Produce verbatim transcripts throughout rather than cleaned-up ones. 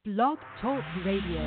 Blog Talk Radio.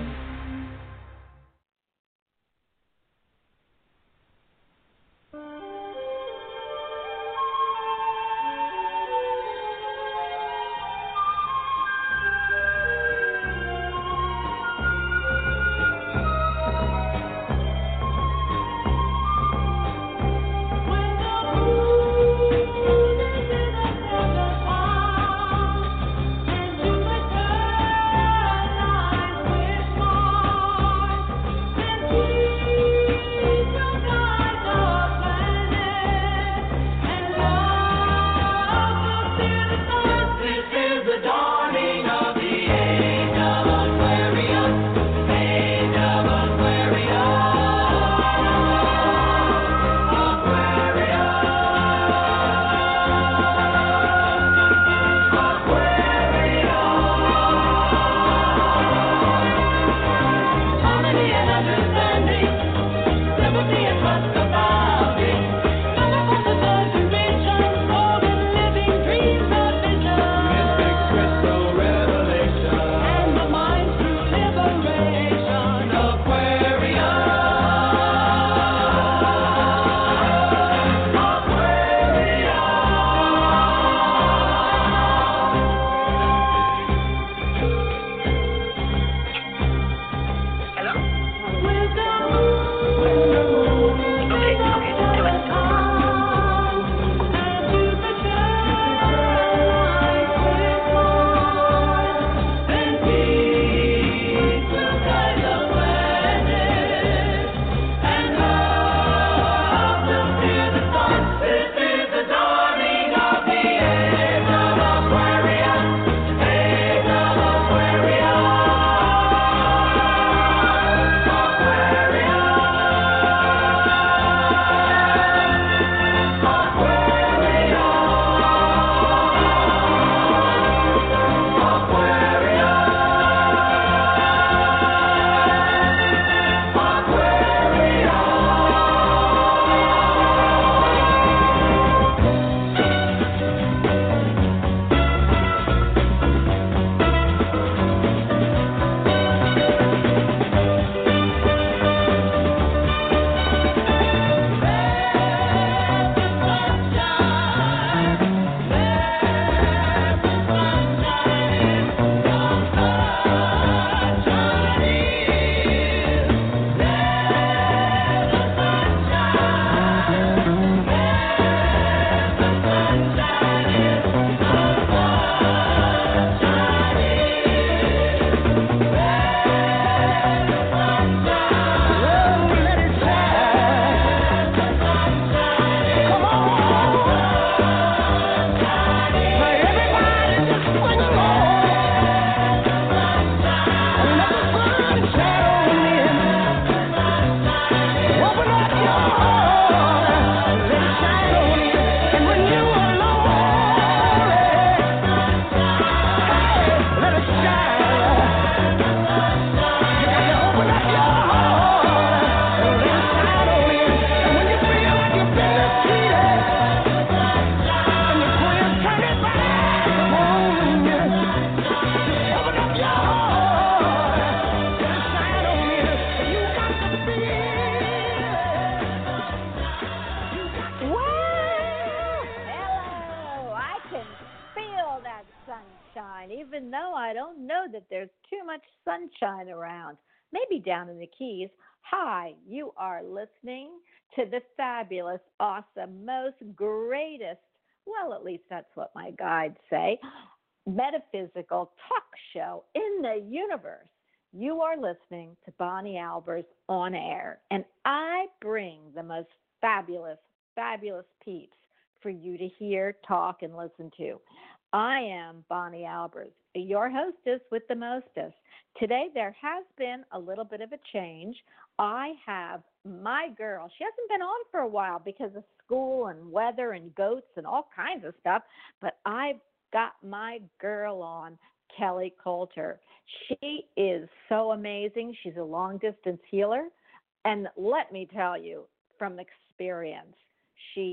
Sunshine around, maybe down in the Keys. Hi, you are listening to the fabulous, awesome, most greatest, well, at least that's what my guides say, metaphysical talk show in the universe. You are listening to Bonnie Albers on air, and I bring the most fabulous, fabulous peeps for you to hear, talk, and listen to. I am Bonnie Albers, your hostess with the mostest. Today, there has been a little bit of a change. I have my girl. She hasn't been on for a while because of school and weather and goats and all kinds of stuff, but I've got my girl on, Kelly Coulter. She is so amazing. She's a long-distance healer, and let me tell you from experience, she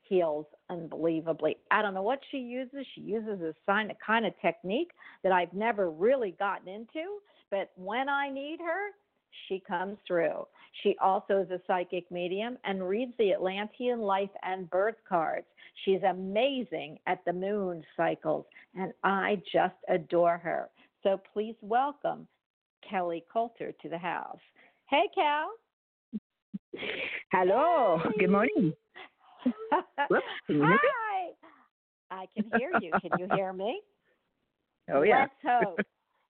heals unbelievably. I don't know what she uses. She uses a sign, a kind of technique that I've never really gotten into, but when I need her, she comes through. She also is a psychic medium and reads the Atlantean life and birth cards. She's amazing at the moon cycles, and I just adore her. So please welcome Kelly Coulter to the house. Hey, Cal. Hello. Hi. Good morning. Whoops, can you hear me? Hi. I can hear you. Can you hear me? Oh, yeah. Let's hope.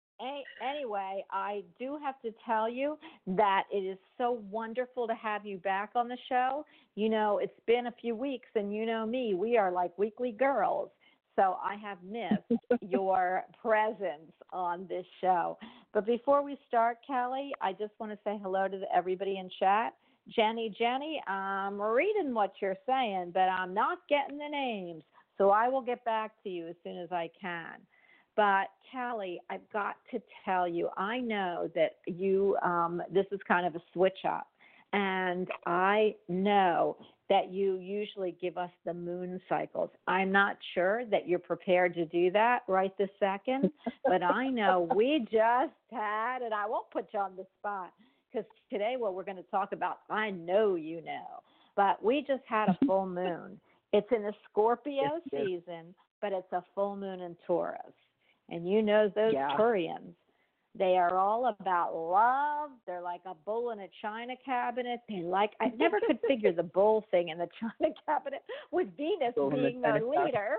Anyway, I do have to tell you that it is so wonderful to have you back on the show. You know, it's been a few weeks, and you know me, we are like weekly girls. So I have missed your presence on this show. But before we start, Kelly, I just want to say hello to everybody in chat. Jenny, Jenny, I'm reading what you're saying, but I'm not getting the names. So I will get back to you as soon as I can. But Kelly, I've got to tell you, I know that you, um, this is kind of a switch up. And I know that you usually give us the moon cycles. I'm not sure that you're prepared to do that right this second, but I know we just had, and I won't put you on the spot, because today what we're going to talk about, I know you know, but we just had a full moon. It's in the Scorpio yes, yes. season, but it's a full moon in Taurus. And you know those yeah. Taurians. They are all about love. They're like a bull in a china cabinet. They like, I never could figure the bull thing in the china cabinet with Venus Bull being the their leader.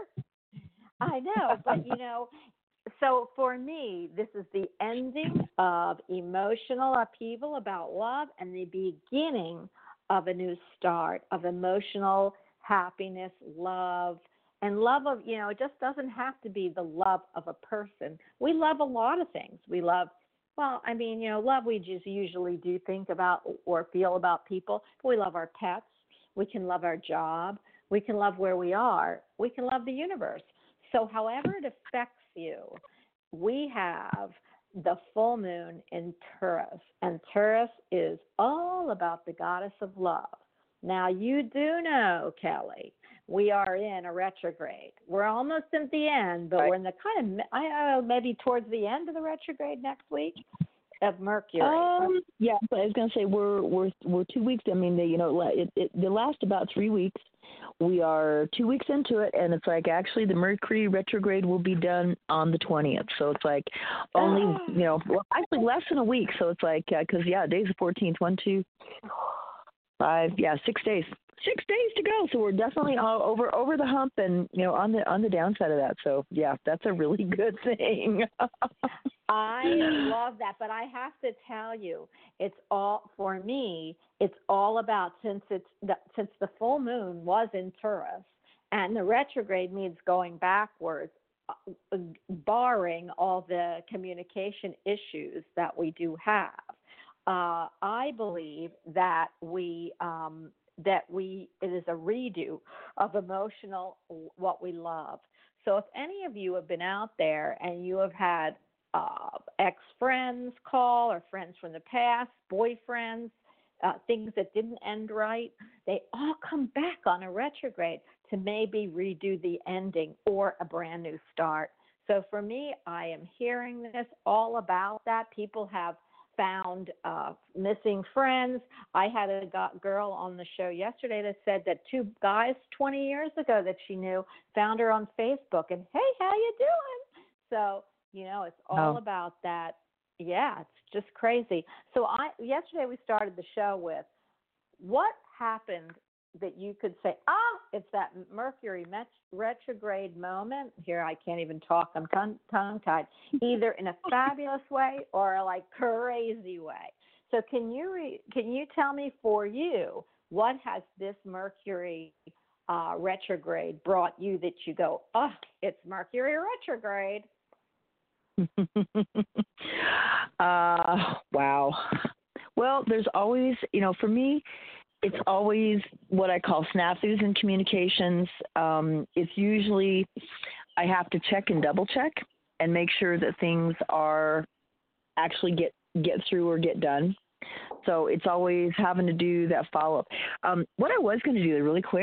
I know, but you know, so for me, this is the ending of emotional upheaval about love and the beginning of a new start of emotional happiness, love, and love of, you know, it just doesn't have to be the love of a person. We love a lot of things. We love, well, I mean, you know, love we just usually do think about or feel about people. We love our pets. We can love our job. We can love where we are. We can love the universe. So however it affects you, we have the full moon in Taurus. And Taurus is all about the goddess of love. Now, you do know, Kelly, we are in a retrograde. We're almost at the end, but right. we're in the kind of, I don't know, maybe towards the end of the retrograde next week of Mercury. Um, yeah, but I was going to say we're we're we're two weeks. I mean, they, you know, it, it they last about three weeks. We are two weeks into it, and it's like actually the Mercury retrograde will be done on the twentieth. So it's like only, oh. you know, well, actually less than a week. So it's like, because, yeah, days the fourteenth, one, two, five, yeah, six days. Six days to go, so we're definitely all over over the hump, and you know on the on the downside of that. So yeah, that's a really good thing. I love that, but I have to tell you, it's all for me. It's all about since it's the, since the full moon was in Taurus, and the retrograde means going backwards, barring all the communication issues that we do have. Uh, I believe that we. Um, that we, it is a redo of emotional, what we love. So if any of you have been out there and you have had uh, ex-friends call or friends from the past, boyfriends, uh, things that didn't end right, they all come back on a retrograde to maybe redo the ending or a brand new start. So for me, I am hearing this all about that. People have found uh, missing friends. I had a girl on the show yesterday that said that two guys twenty years ago that she knew found her on Facebook and, hey, how you doing? So, you know, it's all oh. about that. Yeah, it's just crazy. So I yesterday we started the show with what happened that you could say, oh, it's that Mercury met- retrograde moment. Here, I can't even talk. I'm tongue- tongue-tied, either in a fabulous way or a like crazy way. So can you re- can you tell me for you, what has this Mercury uh, retrograde brought you that you go, oh, it's Mercury retrograde? uh, wow. Well, there's always, you know, for me, it's always what I call snafus in communications. Um, it's usually I have to check and double check and make sure that things are actually get, get through or get done. So it's always having to do that follow-up. Um, what I was going to do really quick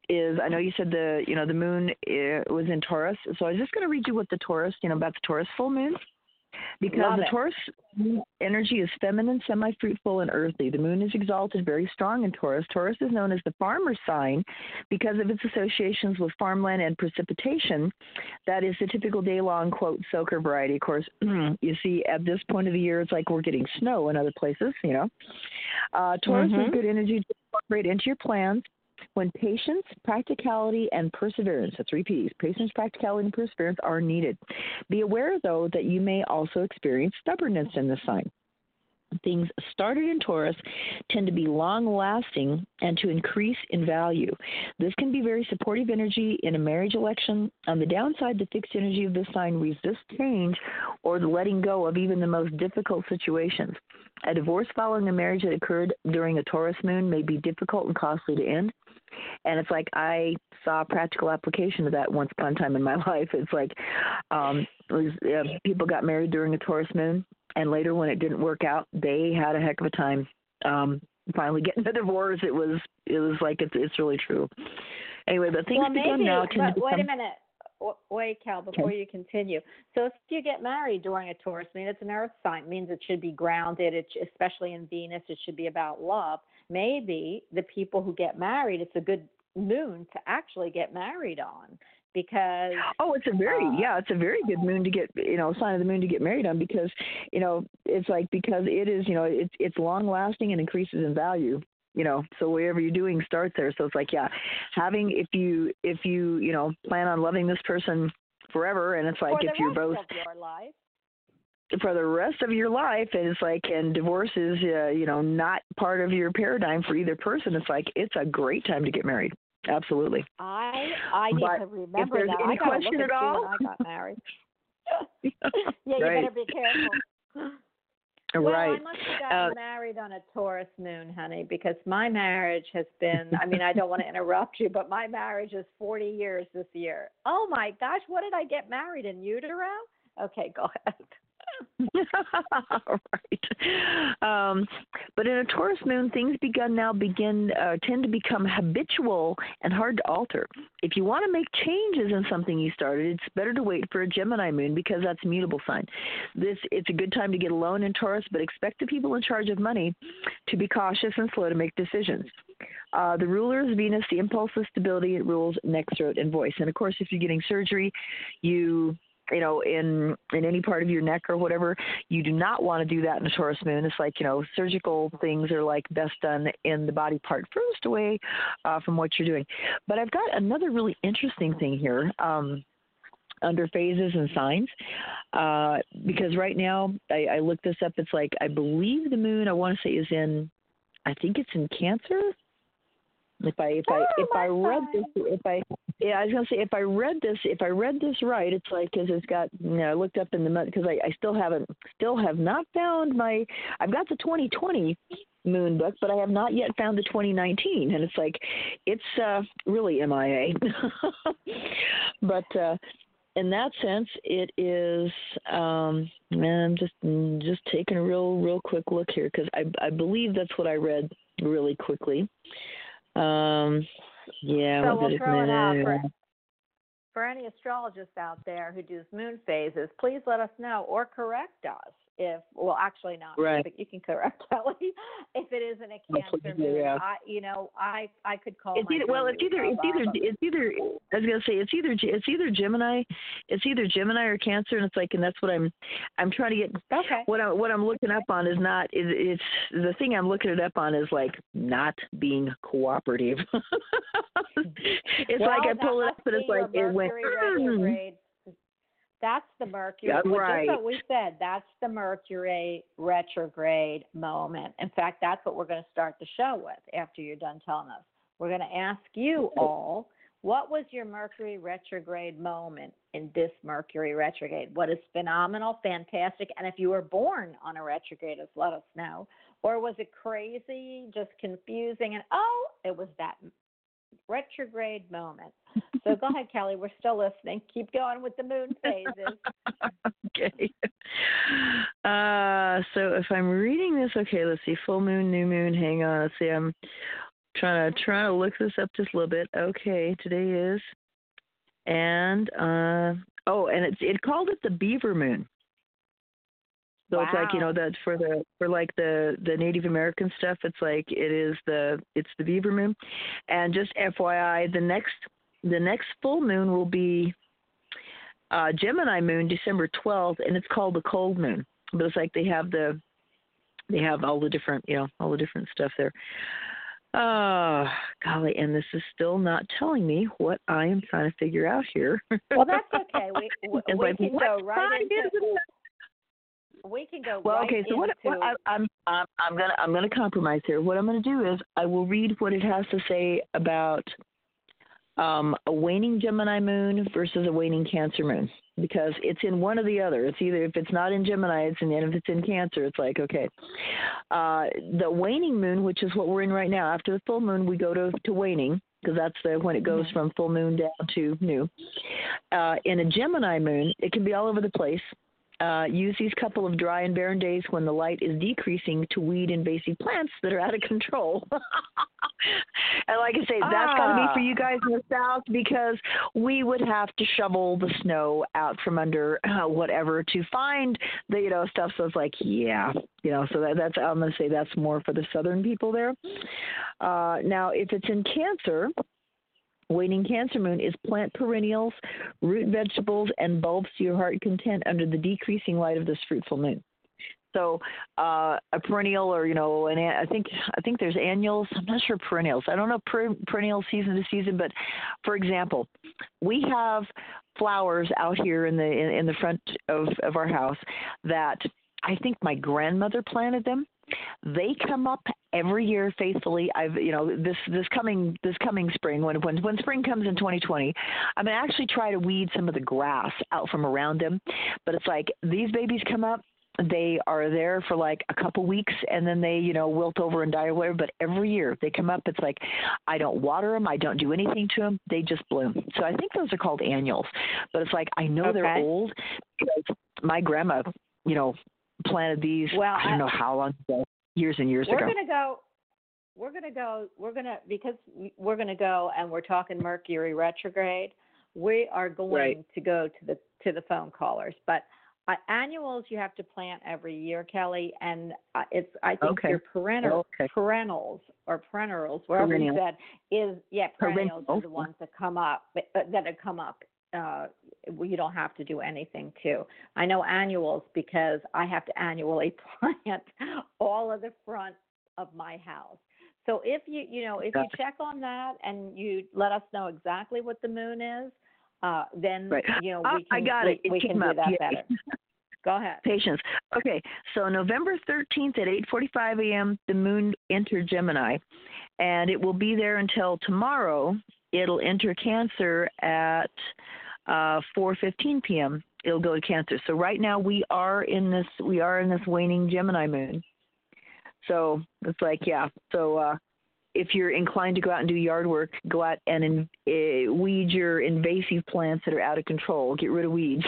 is, I know you said the, you know, the moon uh, was in Taurus. So I was just going to read you what the Taurus, you know, about the Taurus full moon. Because Love the it. Taurus energy is feminine, semi-fruitful, and earthy. The moon is exalted, very strong in Taurus. Taurus is known as the farmer sign because of its associations with farmland and precipitation. That is the typical day-long, quote, soaker variety. Of course, you see at this point of the year, it's like we're getting snow in other places, you know. Uh, Taurus Mm-hmm. is good energy to incorporate into your plans when patience, practicality, and perseverance, that's three P's, patience, practicality, and perseverance are needed. Be aware, though, that you may also experience stubbornness in this sign. Things started in Taurus tend to be long-lasting and to increase in value. This can be very supportive energy in a marriage election. On the downside, the fixed energy of this sign resists change or the letting go of even the most difficult situations. A divorce following a marriage that occurred during a Taurus moon may be difficult and costly to end. And it's like I saw a practical application of that once upon a time in my life. It's like um, it was, uh, people got married during a Taurus moon, and later when it didn't work out, they had a heck of a time um, finally getting a divorce. It was it was like it's it's really true. Anyway, but things Well, maybe, begun now. Tend but to wait a become, minute. W- Wait, Cal, before okay. you continue. So if you get married during a Taurus, I mean, it's an earth sign. It means it should be grounded, it, sh- especially in Venus. It should be about love. Maybe the people who get married, it's a good moon to actually get married on because Oh, it's a very uh, yeah, it's a very good moon to get you know sign of the moon to get married on because you know it's like because it is you know it's it's long lasting and increases in value. You know, so whatever you're doing starts there. So it's like, yeah, having if you if you you know plan on loving this person forever, and it's like for the if you're rest both of your life. for the rest of your life, and it's like, and divorce is uh, you know not part of your paradigm for either person. It's like it's a great time to get married. Absolutely. I I need But to if remember there's that. any I got to look question at at you all, when I got married. Yeah, you right. better be careful. Well, Right. I must have gotten Uh, married on a Taurus moon, honey, because my marriage has been, I mean, I don't want to interrupt you, but my marriage is forty years this year. Oh my gosh, what did I get married in utero? Okay, go ahead. right. Um, but in a Taurus moon, things begun now begin uh, tend to become habitual and hard to alter. If you want to make changes in something you started, it's better to wait for a Gemini moon because that's a mutable sign. This it's a good time to get a loan in Taurus, but expect the people in charge of money to be cautious and slow to make decisions. Uh, the ruler is Venus. The impulse of stability. It rules neck, throat, and voice. And of course, if you're getting surgery, you you know, in in any part of your neck or whatever, you do not want to do that in a Taurus moon. It's like, you know, surgical things are like best done in the body part furthest away uh, from what you're doing. But I've got another really interesting thing here um, under phases and signs, uh, because right now I, I looked this up. It's like, I believe the moon, I want to say is in, I think it's in Cancer. If I if I Oh, if I my read God. this if I yeah I was gonna say if I read this if I read this right, it's like because it's got you know I looked up in the because I, I still haven't still have not found my I've got the twenty twenty moon book, but I have not yet found the twenty nineteen, and it's like it's uh, really M I A. But uh, in that sense, it is. Um, and I'm just just taking a real real quick look here because I I believe that's what I read really quickly. Um, yeah. So what we'll did it throw it out for, mean? for any astrologists out there who do moon phases. Please let us know or correct us if, well, actually not, Right. but you can correct Kelly if it isn't a Well, Cancer please do, moon. yeah. I, you know, I, I could call It's my either, well, it's guru, either, uh, it's either, Bob. it's either. I was gonna say it's either, it's either Gemini, it's either Gemini or Cancer, and it's like, and that's what I'm, I'm trying to get. Okay. What I, what I'm looking up on is not, is it's the thing I'm looking it up on is like not being cooperative. It's Well, like I that pull it must up and it's be your like it went. Mercury "Hmm." retrograde. That's the Mercury. Yeah, Well, right. just what we said. That's the Mercury retrograde moment. In fact, that's what we're going to start the show with after you're done telling us. We're going to ask you all, what was your Mercury retrograde moment in this Mercury retrograde? What is phenomenal, fantastic? And if you were born on a retrograde, just let us know. Or was it crazy, just confusing? And, oh, it was that retrograde moment. So go ahead, Kelly. We're still listening. Keep going with the moon phases. Okay. Uh, so if I'm reading this, okay, let's see. Full moon, new moon. Hang on. Let's see. I'm Trying to trying to look this up just a little bit. Okay, today is and uh oh, and it's it called it the Beaver Moon. So Wow. it's like, you know, that's for the for like the, the Native American stuff. It's like it is the it's the Beaver Moon, and just F Y I, the next the next full moon will be uh, Gemini Moon, December twelfth, and it's called the Cold Moon. But it's like they have the they have all the different you know all the different stuff there. Oh, golly, and this is still not telling me what I am trying to figure out here. Well, that's okay. We we, we like, can go right into. We can go well, right okay. So into. what, what I, I'm I'm I'm gonna I'm gonna compromise here. What I'm gonna do is I will read what it has to say about um, a waning Gemini moon versus a waning Cancer moon, because it's in one or the other. It's either if it's not in Gemini, it's in, and if it's in Cancer, it's like, okay. Uh, the waning moon, which is what we're in right now, after the full moon, we go to, to waning, because that's the when it goes mm-hmm. from full moon down to new. Uh, in a Gemini moon, it can be all over the place. Uh, use these couple of dry and barren days when the light is decreasing to weed invasive plants that are out of control. And like I say, that's ah. got to be for you guys in the South, because we would have to shovel the snow out from under uh, whatever to find the, you know, stuff. So it's like, yeah, you know, so that, that's, I'm going to say that's more for the Southern people there. Uh, now, if it's in Cancer, waning Cancer moon is plant perennials, root vegetables, and bulbs to your heart content under the decreasing light of this fruitful moon. So uh, a perennial, or you know, and I think I think there's annuals. I'm not sure perennials. I don't know per, perennial season to season, but for example, we have flowers out here in the in, in the front of, of our house that I think my grandmother planted them. They come up every year faithfully. I've, you know, this this coming this coming spring, when when when spring comes in twenty twenty, I'm gonna actually try to weed some of the grass out from around them. But it's like these babies come up, they are there for like a couple weeks, and then they, you know, wilt over and die or whatever. But every year they come up, it's like I don't water them, I don't do anything to them, they just bloom. So I think those are called annuals. But it's like I know okay. they're old because my grandma, you know, planted these. Well, I don't know how long ago, years and years we're ago. We're gonna go. We're gonna go. We're gonna because we're gonna go, and we're talking Mercury retrograde. We are going right. to go to the to the phone callers, but uh, annuals you have to plant every year, Kelly, and uh, it's I think okay. your perennial okay. perennials or perennials, whatever Perennial. you said, is yeah perennials Perennial. are the ones that come up uh, that have come up. Uh, you don't have to do anything to. I know annuals because I have to annually plant all of the front of my house. So if you, you know, if you check on that and you let us know exactly what the moon is, uh, then, right. you know, uh, we can, I got it. we, it we can do up. that yeah. better. Go ahead. Patience. Okay, so November thirteenth at eight forty-five a.m., the moon entered Gemini, and it will be there until tomorrow. It'll enter Cancer at uh, four fifteen p.m. It'll go to Cancer. So right now we are in this we are in this waning Gemini moon. So it's like, yeah. So uh, if you're inclined to go out and do yard work, go out and in, uh, weed your invasive plants that are out of control. Get rid of weeds.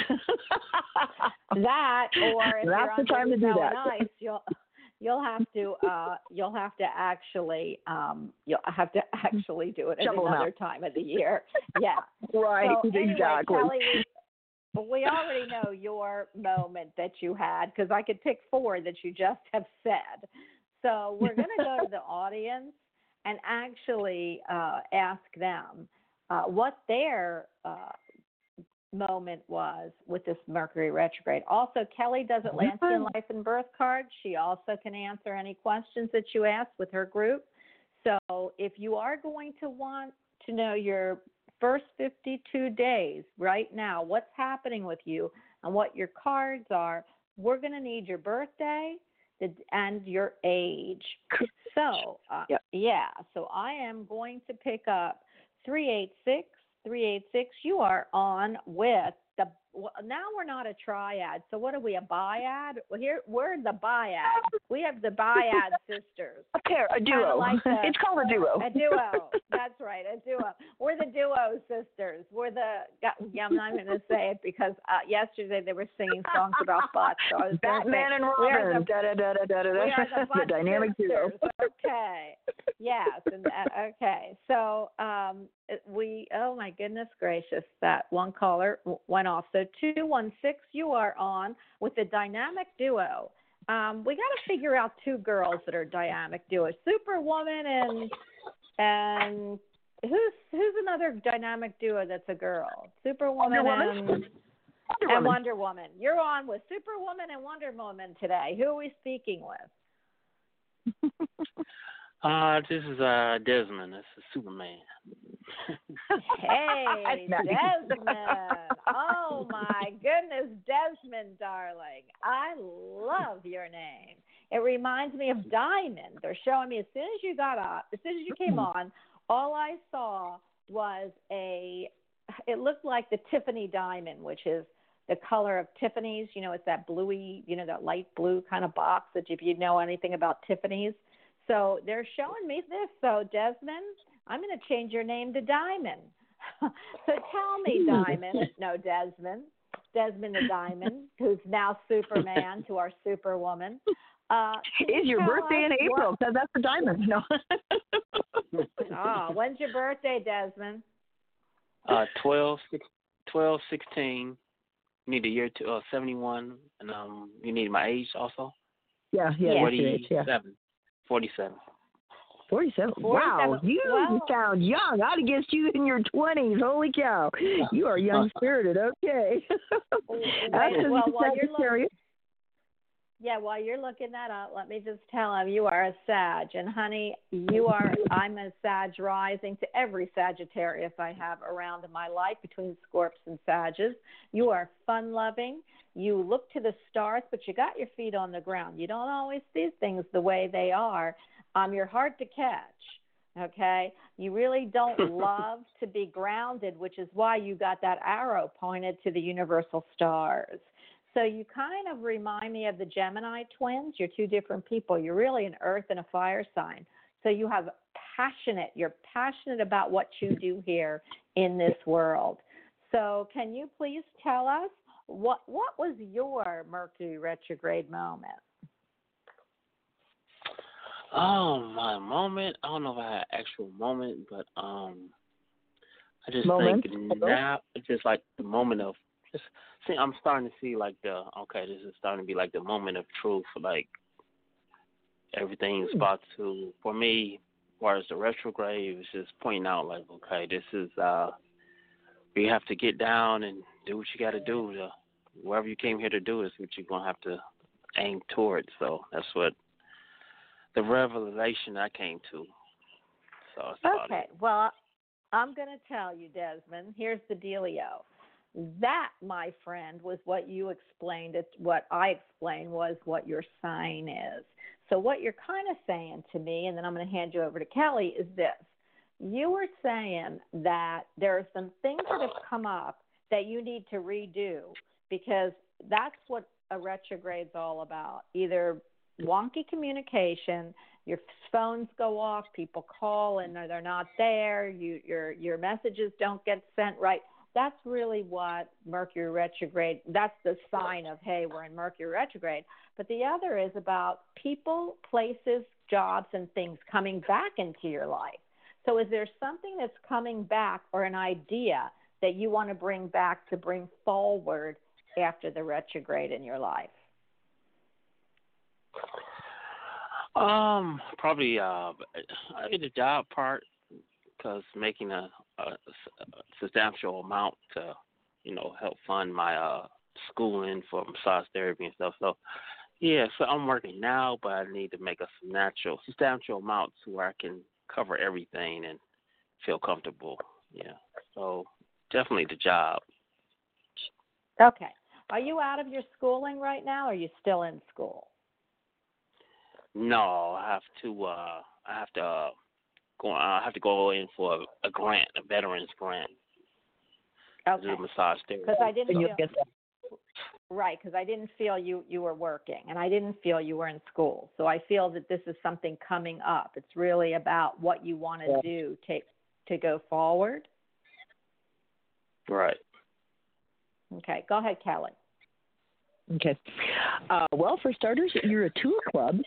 That, or if that's you're the time to do that. Ice, you'll you'll have to uh, you'll have to actually um, you'll have to actually do it at Shovel another time of the year. Yeah. Right. So anyway, exactly. Kelly, we, we already know your moment that you had, because I could pick four that you just have said. So we're going to go to the audience and actually uh, ask them uh, what their uh, moment was with this Mercury retrograde. Also, Kelly does Atlantean Life and Birth cards. She also can answer any questions that you ask with her group. So if you are going to want to know your first fifty-two days right now, what's happening with you and what your cards are, we're going to need your birthday and your age. So, uh, yep. yeah, so I am going to pick up three eight six, three eight six. You are on with the well, now we're not a triad. So what are we, a biad? Well, here we're the biad. We have the biad sisters. A pair, a duo. Like the, it's called a duo. A duo. That's right, a duo. We're the duo sisters. We're the. Yeah, I'm not going to say it because uh, yesterday they were singing songs about butts. So I was Batman and Robin. Da, da, da, da, da, da. We are the, the dynamic sisters. duo. Okay. Yes. And, uh, okay. So um, we. Oh my goodness gracious! That one caller went off. So two one six, you are on with the dynamic duo. Um, we got to figure out two girls that are dynamic duo, Superwoman and and who's who's another dynamic duo that's a girl? Superwoman Wonder and Woman. and Woman. Wonder Woman. You're on with Superwoman and Wonder Woman today. Who are we speaking with? Uh, this is uh Desmond. This is Superman. Hey, Desmond. Oh, my goodness, Desmond, darling. I love your name. It reminds me of Diamond. They're showing me as soon as you got up, as soon as you came on, all I saw was a, it looked like the Tiffany diamond, which is the color of Tiffany's. You know, it's that bluey, you know, that light blue kind of box that if you know anything about Tiffany's. So they're showing me this. So, Desmond, I'm going to change your name to Diamond. So tell me, Diamond, no, Desmond, Desmond the Diamond, who's now Superman to our Superwoman. Uh, Is your birthday in April? Because that's a diamond. No. Oh, when's your birthday, Desmond? Uh, twelve, twelve, sixteen. You need the year to uh, seventy-one, and um, you need my age also. Yeah, yeah, forty-seven. yeah. Forty-seven. Forty-seven. Wow, you well, sound young. I'd have guessed you in your twenties. Holy cow, you are young spirited. Okay. Wait, well, while you're looking, yeah, while you're looking that up, let me just tell him you are a Sag, and honey, you are. I'm a Sag rising to every Sagittarius I have around in my life between Scorps and Sages. You are fun-loving. You look to the stars, but you got your feet on the ground. You don't always see things the way they are. Um, you're hard to catch, okay? You really don't love to be grounded, which is why you got that arrow pointed to the universal stars. So you kind of remind me of the Gemini twins. You're two different people. You're really an earth and a fire sign. So you have passionate, you're passionate about what you do here in this world. So can you please tell us, What what was your Mercury retrograde moment? Oh, my moment. I don't know if I had an actual moment, but um, I just Moment? think now it's just like the moment of just see. I'm starting to see like the okay. This is starting to be like the moment of truth. Like everything's about to for me. Whereas the retrograde was just pointing out like okay, this is uh, you have to get down and do what you got to do. To, wherever you came here to do is what you're gonna have to aim towards. So that's what the revelation I came to. So that's about Okay, it. well, I'm going to tell you, Desmond. Here's the dealio. That, my friend, was what you explained. It, what I explained was what your sign is. So what you're kind of saying to me, and then I'm going to hand you over to Kelly, is this. You were saying that there are some things that have come up that you need to redo because that's what a retrograde's all about. Either wonky communication, your phones go off, people call and they're not there, you, your your messages don't get sent right. That's really what Mercury retrograde, that's the sign of, hey, we're in Mercury retrograde. But the other is about people, places, jobs, and things coming back into your life. So is there something that's coming back or an idea that you want to bring back to bring forward after the retrograde in your life? Um, probably uh, the job part because making a, a, a substantial amount to, you know, help fund my uh schooling for massage therapy and stuff. So, yeah, so I'm working now, but I need to make a substantial, substantial amount to where I can cover everything and feel comfortable. Yeah, so definitely the job. Okay. Are you out of your schooling right now, or are you still in school? No, I have to. Uh, I have to uh, go. I have to go in for a, a grant, a veterans grant. to do Okay. massage therapy. Because I didn't And you'll feel get that. right. Because I didn't feel you you were working, and I didn't feel you were in school. So I feel that this is something coming up. It's really about what you want to Yeah. do to to go forward. Right. Okay. Go ahead, Kelly. Okay. Uh, well, for starters, you're a two of clubs.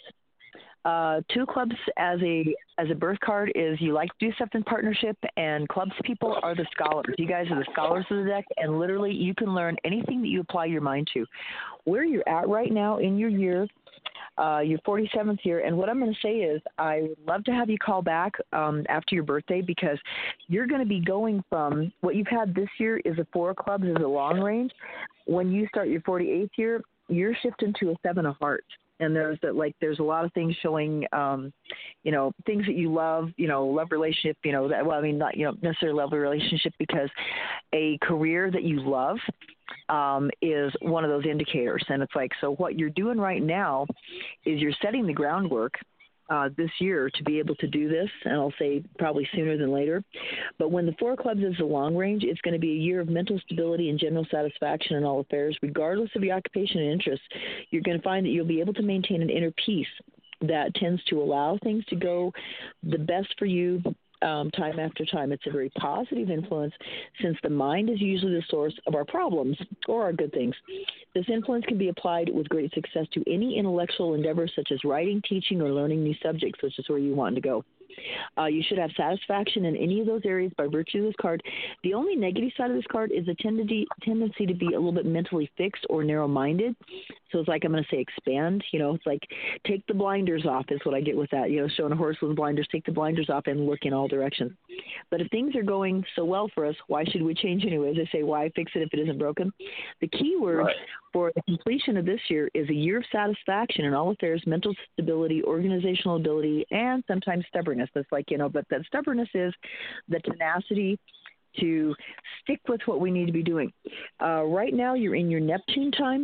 Uh, two clubs as a as a birth card is you like to do stuff in partnership, and clubs people are the scholars. You guys are the scholars of the deck, and literally you can learn anything that you apply your mind to. Where you're at right now in your year, uh, your forty-seventh year, and what I'm going to say is I would love to have you call back um, after your birthday, because you're going to be going from what you've had this year is a four of clubs, is a long range. When you start your forty-eighth year, you're shifting to a seven of hearts. And there's that, like, there's a lot of things showing, um, you know, things that you love, you know, love relationship, you know, that, well, I mean, not, you know, necessarily love a relationship, because a career that you love um, is one of those indicators. And it's like, so what you're doing right now is you're setting the groundwork uh, this year to be able to do this, and I'll say probably sooner than later. But when the four clubs is the long range, it's going to be a year of mental stability and general satisfaction in all affairs, regardless of your occupation and interests. You're going to find that you'll be able to maintain an inner peace that tends to allow things to go the best for you um, time after time. It's a very positive influence, since the mind is usually the source of our problems or our good things. This influence can be applied with great success to any intellectual endeavor, such as writing, teaching, or learning new subjects, which is where you want to go. Uh, you should have satisfaction in any of those areas by virtue of this card. The only negative side of this card is the tendency tendency to be a little bit mentally fixed or narrow-minded. So it's like, I'm going to say expand. You know, it's like take the blinders off is what I get with that. You know, showing a horse with blinders, take the blinders off and look in all directions. But if things are going so well for us, why should we change anyways? I say, why fix it if it isn't broken? The key word right. for the completion of this year is a year of satisfaction in all affairs, mental stability, organizational ability, and sometimes stubbornness. That's like, you know, but that stubbornness is the tenacity to stick with what we need to be doing. Uh, right now, you're in your Neptune time.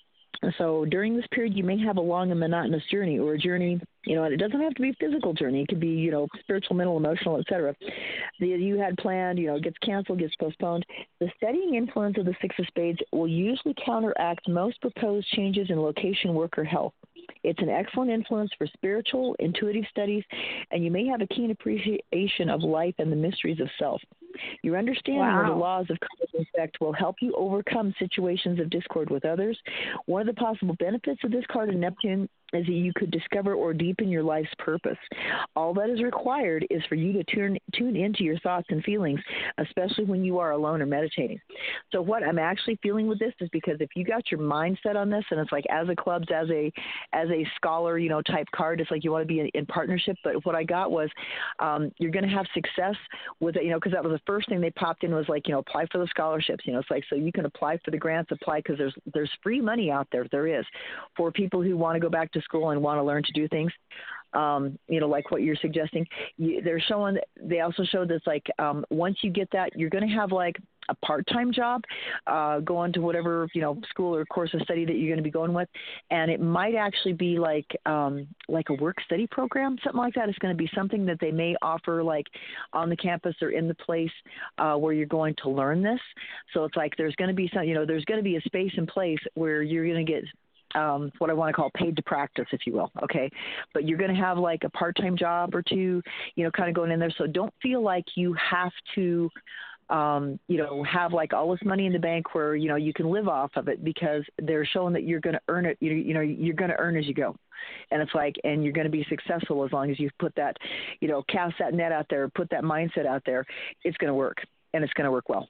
So during this period, you may have a long and monotonous journey, or a journey, you know, and it doesn't have to be a physical journey. It could be, you know, spiritual, mental, emotional, et cetera. The you had planned, you know, gets canceled, gets postponed. The steadying influence of the Six of Spades will usually counteract most proposed changes in location, work, or health. It's an excellent influence for spiritual, intuitive studies, and you may have a keen appreciation of life and the mysteries of self. Your understanding wow. of the laws of cause and effect will help you overcome situations of discord with others. One of the possible benefits of this card in Neptune is that you could discover or deepen your life's purpose. All that is required is for you to tune, tune into your thoughts and feelings, especially when you are alone or meditating. So what I'm actually feeling with this is, because if you got your mindset on this, and it's like as a clubs, as a as a scholar, you know, type card, it's like you want to be in, in partnership. But what I got was um, you're going to have success with it, you know, because that was the first thing they popped in was like, you know, apply for the scholarships. You know, it's like, so you can apply for the grants, apply, because there's there's free money out there. There is for people who want to go back to school and want to learn to do things, um, you know, like what you're suggesting. You, they're showing, they also showed this, like, um, once you get that, you're going to have like a part-time job, uh, going to whatever, you know, school or course of study that you're going to be going with. And it might actually be like, um, like a work study program, something like that. It's going to be something that they may offer like on the campus or in the place, uh, where you're going to learn this. So it's like, there's going to be some, you know, there's going to be a space and place where you're going to get Um, what I want to call paid to practice, if you will. Okay. But you're going to have like a part-time job or two, you know, kind of going in there. So don't feel like you have to, um, you know, have like all this money in the bank where, you know, you can live off of it, because they're showing that you're going to earn it. You, you know, you're going to earn as you go. And it's like, and you're going to be successful as long as you put that, you know, cast that net out there, put that mindset out there. It's going to work, and it's going to work well.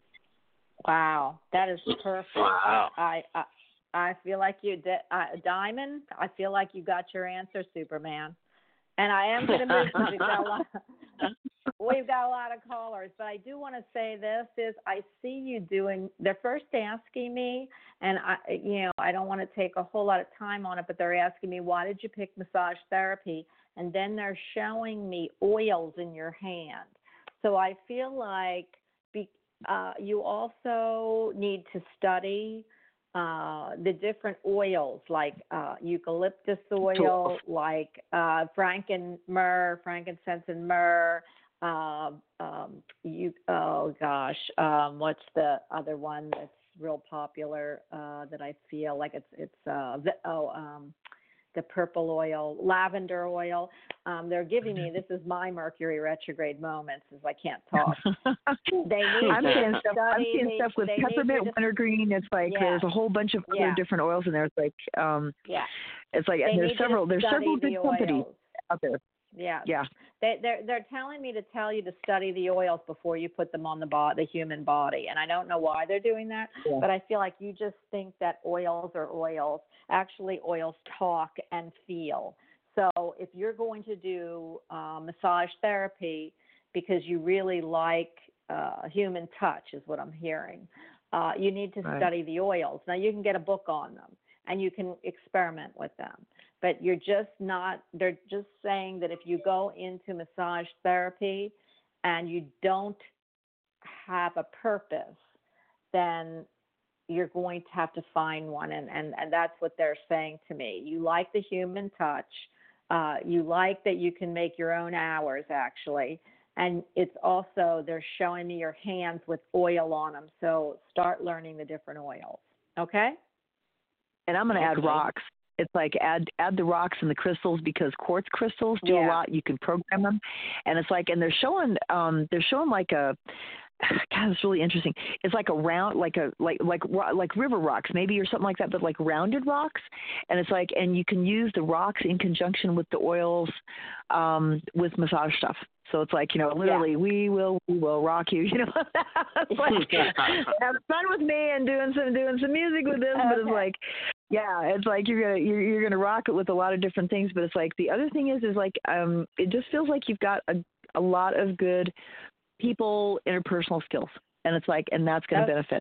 Wow. That is perfect. Wow. I, I, I feel like you, uh, Diamond, I feel like you got your answer, Superman. And I am going to move because we've got a lot, we've got a lot of callers. But I do want to say this is I see you doing, they're first asking me, and I, you know, I don't want to take a whole lot of time on it, but they're asking me, why did you pick massage therapy? And then they're showing me oils in your hand. So I feel like be, uh, you also need to study Uh, the different oils, like uh, eucalyptus oil, like uh, franken myrrh, frankincense and myrrh, Um, um, you, oh gosh, um, what's the other one that's real popular uh, that I feel like it's it's uh, the, oh um, the purple oil, lavender oil. Um, they're giving me, this is my Mercury retrograde moments, as I can't talk. They need I'm you seeing to stuff. I'm study seeing the, stuff with they need you peppermint, to, wintergreen. It's like yeah, there's a whole bunch of other yeah, different oils in there. It's like um, yeah. it's like They there's need you several. to There's study several the good companies oils. out there. Yeah. Yeah. They, they're they're telling me to tell you to study the oils before you put them on the bo- the human body, and I don't know why they're doing that, Yeah. but I feel like you just think that oils are oils. Actually, oils talk and feel. So if you're going to do uh, massage therapy because you really like uh, human touch, is what I'm hearing, uh, you need to Right. study the oils. Now you can get a book on them and you can experiment with them. But you're just not, they're just saying that if you go into massage therapy and you don't have a purpose, then you're going to have to find one. And, and, and that's what they're saying to me. You like the human touch. Uh, you like that you can make your own hours, actually. And it's also, they're showing me your hands with oil on them. So start learning the different oils. Okay? And I'm going to add Okay. rocks. It's like add add the rocks and the crystals because quartz crystals do Yeah. a lot. You can program them, and it's like and they're showing um they're showing like a God, it's really interesting. It's like a round, like a like like like river rocks maybe or something like that, but like rounded rocks. And it's like and you can use the rocks in conjunction with the oils um, with massage stuff. So it's like, you know, literally, yeah. we will, we will rock you. You know, it's like have fun with me and doing some doing some music with this, okay. But it's like, yeah, it's like you're gonna you're, you're gonna rock it with a lot of different things. But it's like the other thing is is like um, it just feels like you've got a a lot of good people interpersonal skills, and it's like, and that's going to benefit.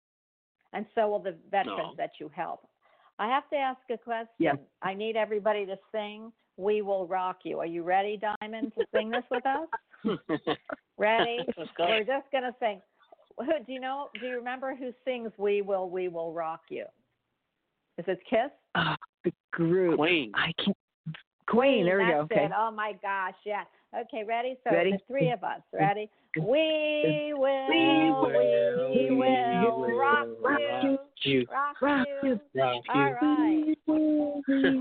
And so will the veterans no. that you help. I have to ask a question. Yeah. I need everybody to sing "We Will Rock You." Are you ready, Diamond, to sing this with us? Ready? We're just going to sing. Who, do you know? Do you remember who sings "We Will, We Will Rock You"? Is it Kiss? Oh, the group. Queen. I can't. Queen. There we That's go. Okay. It. Oh my gosh! Yeah. Okay. Ready? So ready? the three of us. Ready? We will, we will, we will, will rock, rock you, rock, rock you, rock you. All right. We will, we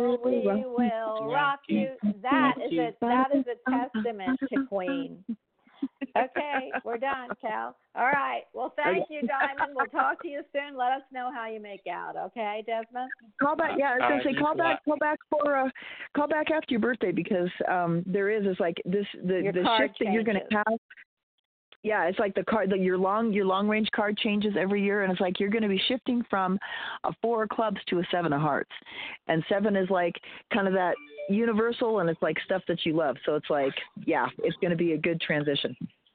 will rock you. That is a that is a testament to Queen. Okay, we're done, Cal. All right. Well, thank you, Diamond. We'll talk to you soon. Let us know how you make out. Okay, Desmond. Call back. Yeah, I was gonna say call back. Call back for uh, call back after your birthday because um, there is is like this the your the shift that you're gonna have. Yeah, it's like the card that your long your long range card changes every year, and it's like you're going to be shifting from a four of clubs to a seven of hearts, and seven is like kind of that universal, and it's like stuff that you love. So it's like, yeah, it's going to be a good transition.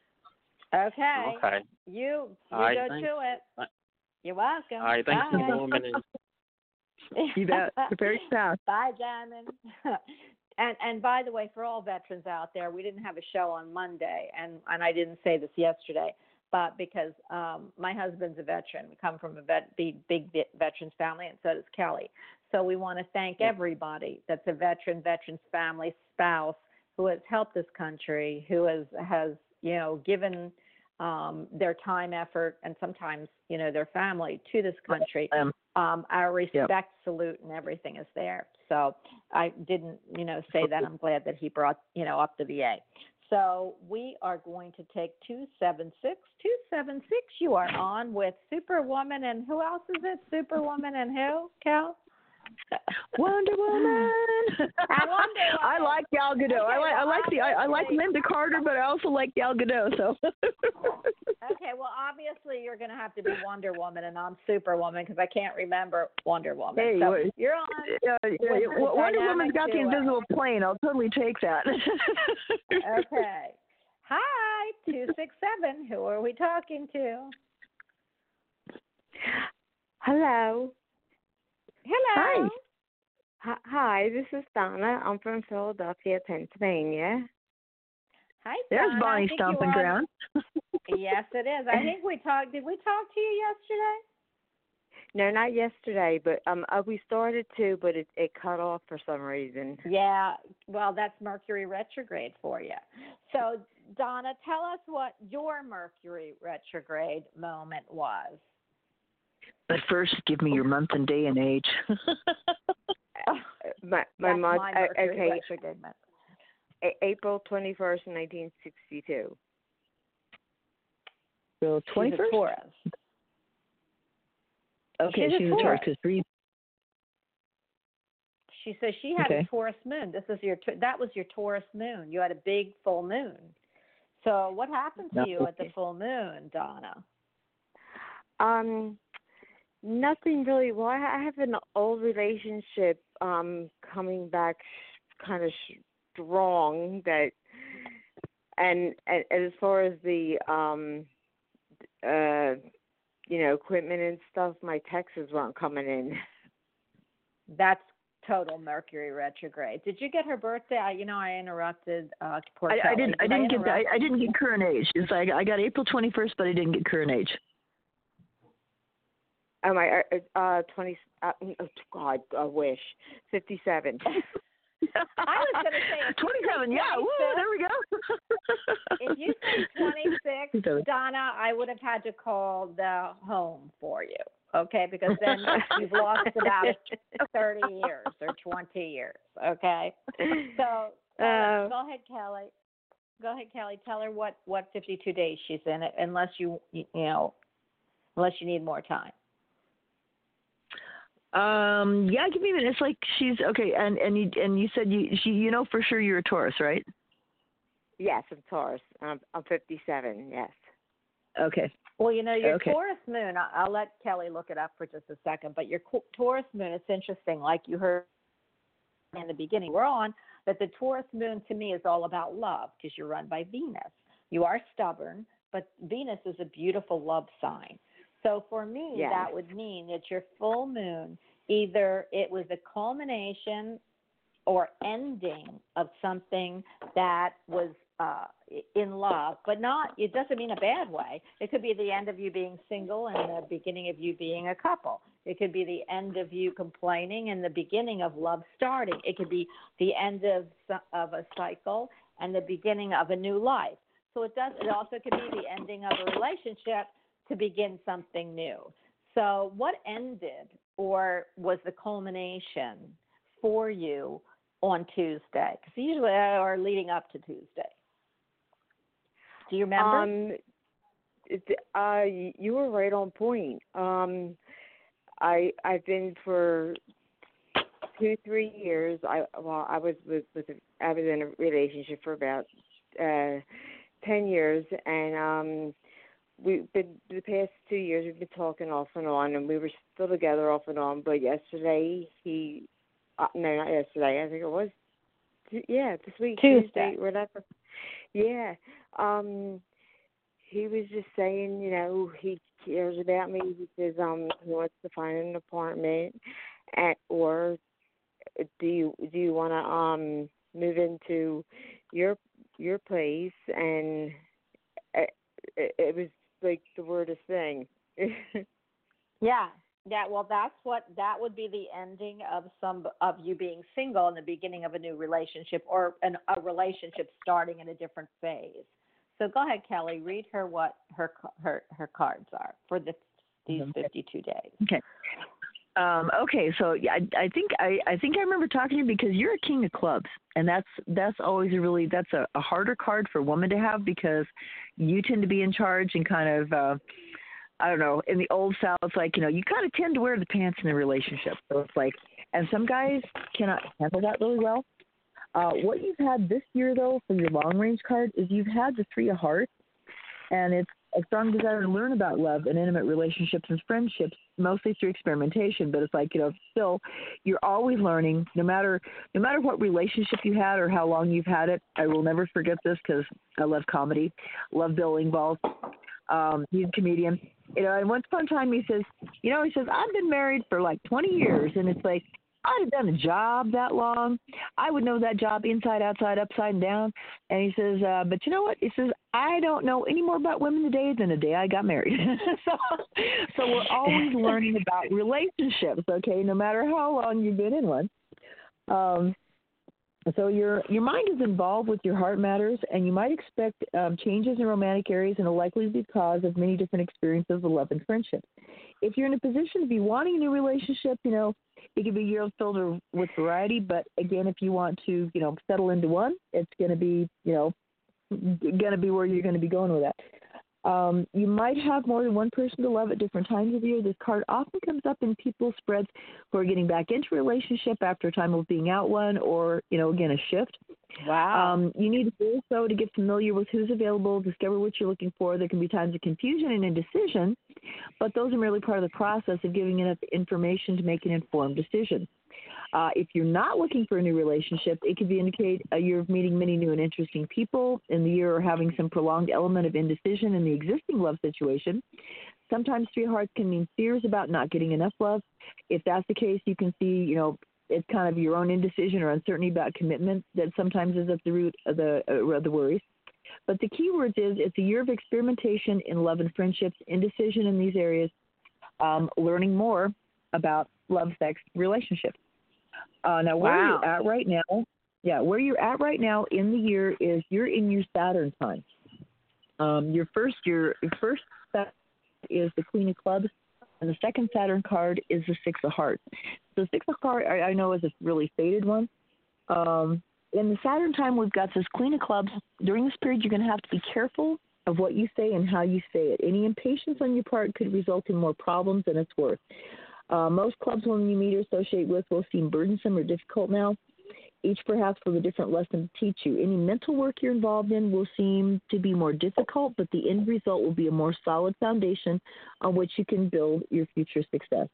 Okay. Okay. You you right, go thanks. to it. You're welcome. All right. Thanks Bye. for woman. You bet. Very fast. Bye, Diamond. And and by the way, for all veterans out there, we didn't have a show on Monday, and, and I didn't say this yesterday, but because um, my husband's a veteran, we come from a vet, big big veterans family, and so does Kelly. So we want to thank everybody that's a veteran, veterans family, spouse who has helped this country, who has has you know given um, their time, effort, and sometimes you know their family to this country. Um, Um, our respect, yep. salute, and everything is there. So I didn't, you know, say that. I'm glad that he brought, you know, up the V A. So we are going to take two seven six. two seven six, you are on with Superwoman, and who else is it? Superwoman and who, Cal? Wonder Woman. I Wonder Woman. I like Gal Gadot. Okay, I like well, I like the I, I like Linda Carter, but I also like Gal Gadot. So. Okay, well, obviously you're going to have to be Wonder Woman, and I'm Superwoman because I can't remember Wonder Woman. Hey, so wait. you're on. Yeah, yeah, yeah. Wonder Woman's got the invisible plane. I'll totally take that. Okay. Hi, two six seven. Who are we talking to? Hello. Hello. Hi. Hi, this is Donna. I'm from Philadelphia, Pennsylvania. Hi, There's Donna. Bonnie stomping on... ground. Yes, it is. I think we talked. Did we talk to you yesterday? No, not yesterday, but um, uh, we started to, but it it cut off for some reason. Yeah, well, that's Mercury retrograde for you. So, Donna, tell us what your Mercury retrograde moment was. But first, give me your month and day and age. my my That's month. my uh, Mercury okay, retrograde moment. A- April twenty first, nineteen sixty two. So She's twenty-first? a Taurus. Okay, she's, she's a a Taurus. Taurus. Three. She says she had Okay. a Taurus moon. This is your that was your Taurus moon. You had a big full moon. So what happened to No, you at the okay. full moon, Donna? Um, nothing really. Well, I I have an old relationship um coming back kind of strong that, and, and as far as the um uh you know equipment and stuff, my taxes weren't coming in. That's total Mercury retrograde. Did you get her birthday? I, you know, I interrupted. Uh, poor I, I Kelly. didn't. I Did didn't get. I, interrupt? I didn't get current age. It's like I got April twenty-first, but I didn't get current age. Oh my, uh, uh twenty. Uh, oh God, I wish fifty seven. I was going to say if you twenty-seven. say Yeah. Woo, there we go. If you say twenty-six, twenty-seven. Donna, I would have had to call the home for you, okay? Because then you've lost about thirty years or twenty years, okay? So uh, Uh, go ahead, Kelly. Go ahead, Kelly. Tell her what, what fifty-two days she's in, it, unless you, you know, unless you need more time. Um. Yeah. Give me a minute. It's like she's okay. And and you and you said you she you know for sure you're a Taurus, right? yes, I'm Taurus. I'm, I'm fifty seven. Yes. Okay. Well, you know, your Okay. Taurus moon, I- I'll let Kelly look it up for just a second, but your co- Taurus moon, it's interesting, like you heard in the beginning, we're on, that the Taurus moon to me is all about love because you're run by Venus. You are stubborn, but Venus is a beautiful love sign. So for me, Yeah. that would mean that your full moon, either it was a culmination or ending of something that was uh, in love, but not, it doesn't mean a bad way. It could be the end of you being single and the beginning of you being a couple. It could be the end of you complaining and the beginning of love starting. It could be the end of of a cycle and the beginning of a new life. So it does. It also could be the ending of a relationship to begin something new. So what ended or was the culmination for you on Tuesday? Because usually or leading up to Tuesday. Do you remember? Um, it, uh, y- you were right on point. Um, I I've been for two three years. I well I was with with a, I was in a relationship for about uh, ten years, and um, we've been the past two years we've been talking off and on, and we were still together off and on. But yesterday he uh, no not yesterday I think it was yeah this week Tuesday. Tuesday whatever. Yeah. Um, he was just saying, you know, he cares about me. He says um he wants to find an apartment, at, or do you do you want to um move into your your place? And it, it, it was like the weirdest thing. Yeah, yeah. Well, that's what that would be the ending of some of you being single and the beginning of a new relationship or an, a relationship starting in a different phase. So go ahead, Kelly. Read her what her her her cards are for the, these Okay. fifty-two days. Okay. Um, okay, so yeah, I, I think I, I think I remember talking to you because you're a king of clubs, and that's that's always a really that's a, a harder card for a woman to have because you tend to be in charge and kind of uh, I don't know, in the old South, it's like, you know, you kind of tend to wear the pants in a relationship. So it's like, and some guys cannot handle that really well. Uh, what you've had this year, though, for your long range card is you've had the Three of Hearts, and it's a strong desire to learn about love and intimate relationships and friendships, mostly through experimentation. But it's like, you know, still, you're always learning, no matter no matter what relationship you had or how long you've had it. I will never forget this because I love comedy, love Bill Engvall. Um, he's a comedian. You know, and once upon a time he says, you know, he says, I've been married for like twenty years. And it's like, I'd have done a job that long. I would know that job inside, outside, upside, and down. And he says, uh, but you know what? He says, I don't know any more about women today than the day I got married. so, so we're always learning about relationships, okay, no matter how long you've been in one. Um, so your your mind is involved with your heart matters, and you might expect um, changes in romantic areas and a likely because of many different experiences of love and friendship. If you're in a position to be wanting a new relationship, you know, it could be a year filled with variety. But again, if you want to, you know, settle into one, it's going to be, you know, going to be where you're going to be going with that. Um, you might have more than one person to love at different times of the year. This card often comes up in people's spreads who are getting back into a relationship after a time of being out one, or, you know, again, a shift. Wow. Um, you need to also to get familiar with who's available, discover what you're looking for. There can be times of confusion and indecision, but those are merely part of the process of giving enough information to make an informed decision. Uh, if you're not looking for a new relationship, it could be indicate a year of meeting many new and interesting people in the year, or having some prolonged element of indecision in the existing love situation. Sometimes three hearts can mean fears about not getting enough love. If that's the case, you can see, you know, it's kind of your own indecision or uncertainty about commitment that sometimes is at the root of the, uh, the worries. But the key words is it's a year of experimentation in love and friendships, indecision in these areas, um, learning more about love, sex, relationships. Uh, now, where Wow. you're at right now, yeah, where you're at right now in the year is you're in your Saturn time. Um, your first your, your first Saturn is the Queen of Clubs, and the second Saturn card is the Six of Hearts. So the Six of Hearts, I, I know, is a really faded one. Um, in the Saturn time, we've got this Queen of Clubs. During this period, you're going to have to be careful of what you say and how you say it. Any impatience on your part could result in more problems than it's worth. Uh, most clubs when you meet or associate with will seem burdensome or difficult now, each perhaps with a different lesson to teach you. Any mental work you're involved in will seem to be more difficult, but the end result will be a more solid foundation on which you can build your future success.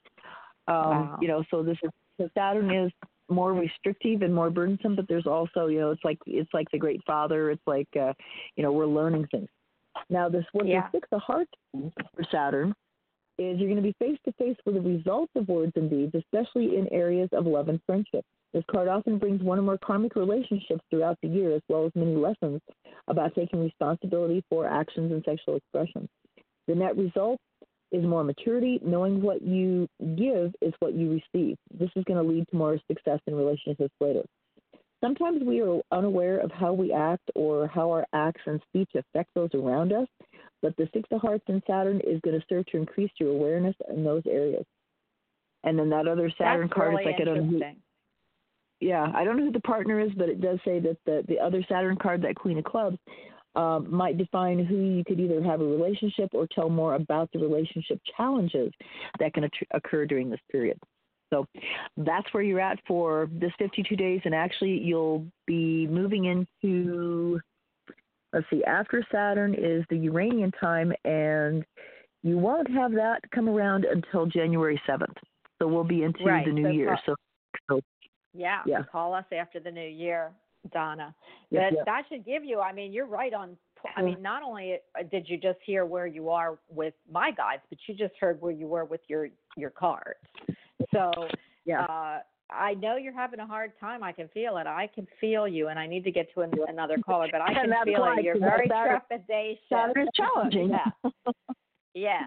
Um, Wow. You know, so this is, so Saturn is more restrictive and more burdensome, but there's also, you know, it's like it's like the Great Father. It's like, uh, you know, we're learning things. Now, this what Yeah. the Six of Hearts for Saturn is you're going to be face-to-face with the results of words and deeds, especially in areas of love and friendship. This card often brings one or more karmic relationships throughout the year, as well as many lessons about taking responsibility for actions and sexual expression. The net result is more maturity. Knowing what you give is what you receive. This is going to lead to more success in relationships later. Sometimes we are unaware of how we act or how our acts and speech affect those around us, but the Six of Hearts in Saturn is going to serve to increase your awareness in those areas. And then that other Saturn That's card really is like, I don't know who, interesting. yeah, I don't know who the partner is, but it does say that the, the other Saturn card, that Queen of Clubs, um, might define who you could either have a relationship or tell more about the relationship challenges that can att- occur during this period. So that's where you're at for this fifty-two days, and actually you'll be moving into, let's see, after Saturn is the Uranian time, and you won't have that come around until January seventh. So we'll be into Right. the new So year. call, So, so yeah, yeah. so call us after the new year, Donna. Yes, That yeah. that should give you. I mean, you're right on. I mean, not only did you just hear where you are with my guides, but you just heard where you were with your your cards. So. Yeah. Uh, I know you're having a hard time. I can feel it. I can feel you, and I need to get to an, another caller, but I can And that's feel why, it. You're 'cause very Saturn- trepidatious. Saturn is challenging. Yeah. Yeah.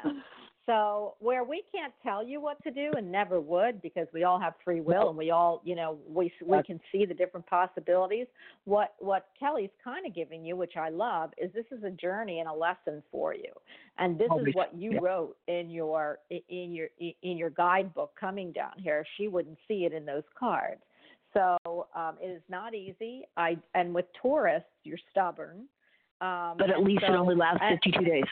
So where we can't tell you what to do, and never would, because we all have free will, and we all, you know, we we can see the different possibilities. What what Kelly's kind of giving you, which I love, is this is a journey and a lesson for you, and this is what you Yeah. wrote in your in your in your guidebook coming down here. She wouldn't see it in those cards. So um, it is not easy. I and with Taurus, you're stubborn. Um, But at and least so, it only lasts and- fifty-two days.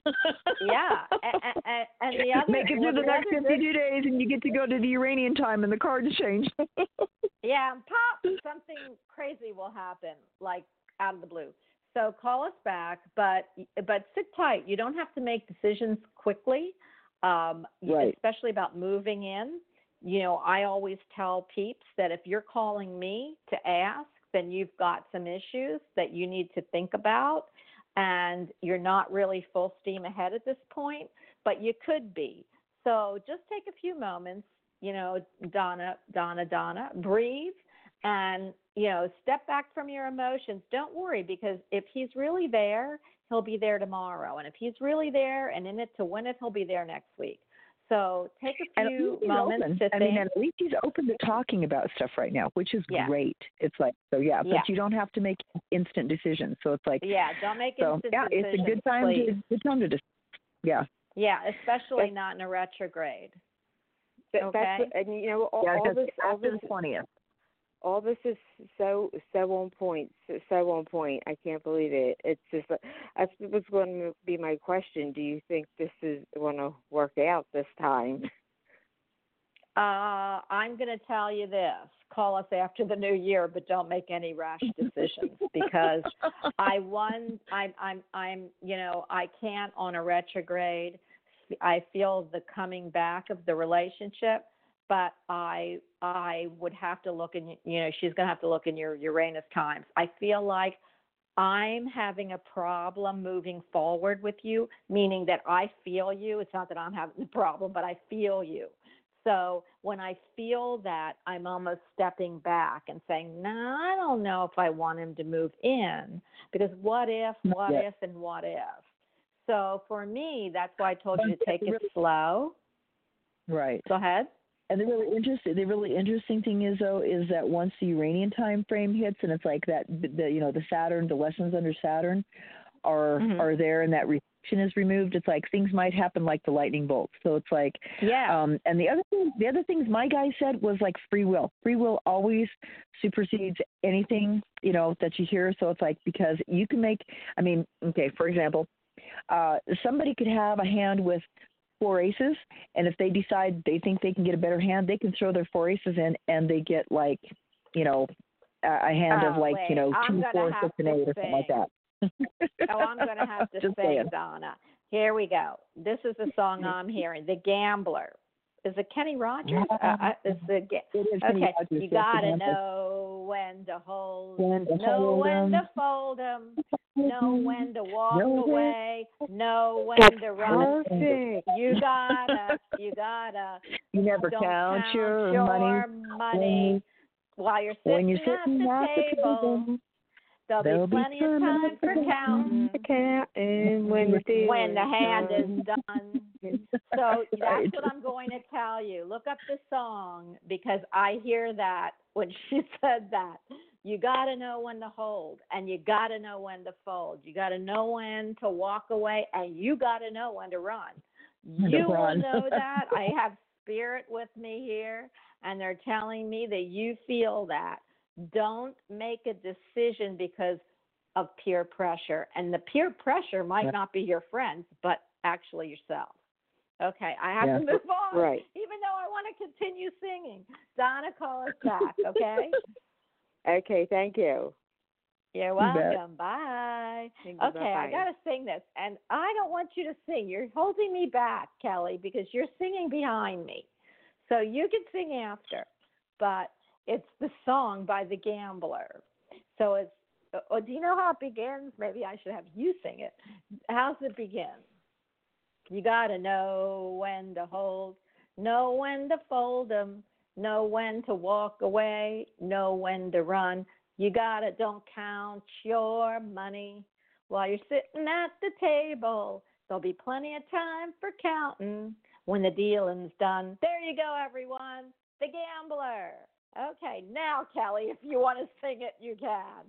Yeah, and, and, and the other Make it well, through the the next other good- fifty-two days, and you get to go to the Uranian time, and the cards change. Yeah, and pop, something crazy will happen, like out of the blue. So call us back, but but sit tight. You don't have to make decisions quickly, um, Right. especially about moving in. You know, I always tell peeps that if you're calling me to ask, then you've got some issues that you need to think about, and you're not really full steam ahead at this point, but you could be. So just take a few moments. you know, Donna, Donna, Donna, breathe and, you know, step back from your emotions. Don't worry, because if he's really there, he'll be there tomorrow. And if he's really there and in it to win it, he'll be there next week. So take a And few he's moments open. to I think. mean, at least he's open to talking about stuff right now, which is Yeah. great. It's like, so yeah, Yeah. but you don't have to make instant decisions. So it's like, Yeah, don't make so instant yeah, decisions, it's a good time please. to good time to just, yeah. Yeah, especially not in a retrograde. That, Okay. That's what, and you know all, Yeah, all because this all after this the twentieth. all this is so so on point, so, so on point. I can't believe it. It's just like- that's was going to be my question. Do you think this is going to work out this time? Uh, I'm going to tell you this. Call us after the new year, but don't make any rash decisions because I won. I'm, I'm, I'm, you know, I can't on a retrograde. I feel the coming back of the relationship, but I, I would have to look in, you know, she's going to have to look in your Uranus times. I feel like I'm having a problem moving forward with you, meaning that I feel you. It's not that I'm having the problem, but I feel you. So when I feel that, I'm almost stepping back and saying, no, I don't know if I want him to move in because what if, what Yeah. if, and what if. So for me, that's why I told you to take it slow. Right. Go ahead. And the really interesting, the really interesting thing is though, is that once the Uranian time frame hits, and it's like that, the you know, the Saturn, the lessons under Saturn are Mhm. are there, and that restriction is removed. It's like things might happen like the lightning bolt. So it's like, Yeah. Um, and the other thing, the other things my guy said was like free will. Free will always supersedes anything, you know, that you hear. So it's like, because you can make, I mean, okay, for example, uh, somebody could have a hand with four aces, and if they decide they think they can get a better hand, they can throw their four aces in, and they get like, you know, a, a hand Oh, of like, wait, you know, I'm two, gonna four, have six, and to eight, or something like sing. that. Oh, I'm going to have to Just sing, saying. Donna. Here we go. This is the song I'm hearing, The Gambler. Is it Kenny Rogers? Uh, uh, is the ga- It is Kenny okay, Rogers, you yes, got to the Gambler. know when to hold, When to know hold when 'em. to fold 'em, know when to walk Know when- away, know when That's to run. perfect. You gotta, you gotta. You never Don't count, count your, your money money while you're sitting when you're at sitting the at table. the table. There'll, There'll be be plenty of time for counting Counting when the deal when the is hand done. is done. So that's Right. what I'm going to tell you. Look up the song because I hear that when she said that. You got to know when to hold and you got to know when to fold. You got to know when to walk away and you got to know when to run. When to You will run. know that. I have spirit with me here and they're telling me that you feel that. Don't make a decision because of peer pressure. And the peer pressure might Yeah. not be your friends, but actually yourself. Okay, I have Yeah. to move on. Right. Even though I want to continue singing. Donna, call us back, okay? Okay, thank you. You're You bet. welcome. Bye. Thank you. Okay, I Bye-bye. got to sing this. And I don't want you to sing. You're holding me back, Kelly, because you're singing behind me. So you can sing after. But it's the song by The Gambler. So it's, oh, do you know how it begins? Maybe I should have you sing it. How's it begin? You got to know when to hold, know when to fold 'em, know when to walk away, know when to run. You got to don't count your money while you're sitting at the table. There'll be plenty of time for counting when the dealing's done. There you go, everyone. The Gambler. Okay, now, Kelly, if you want to sing it, you can.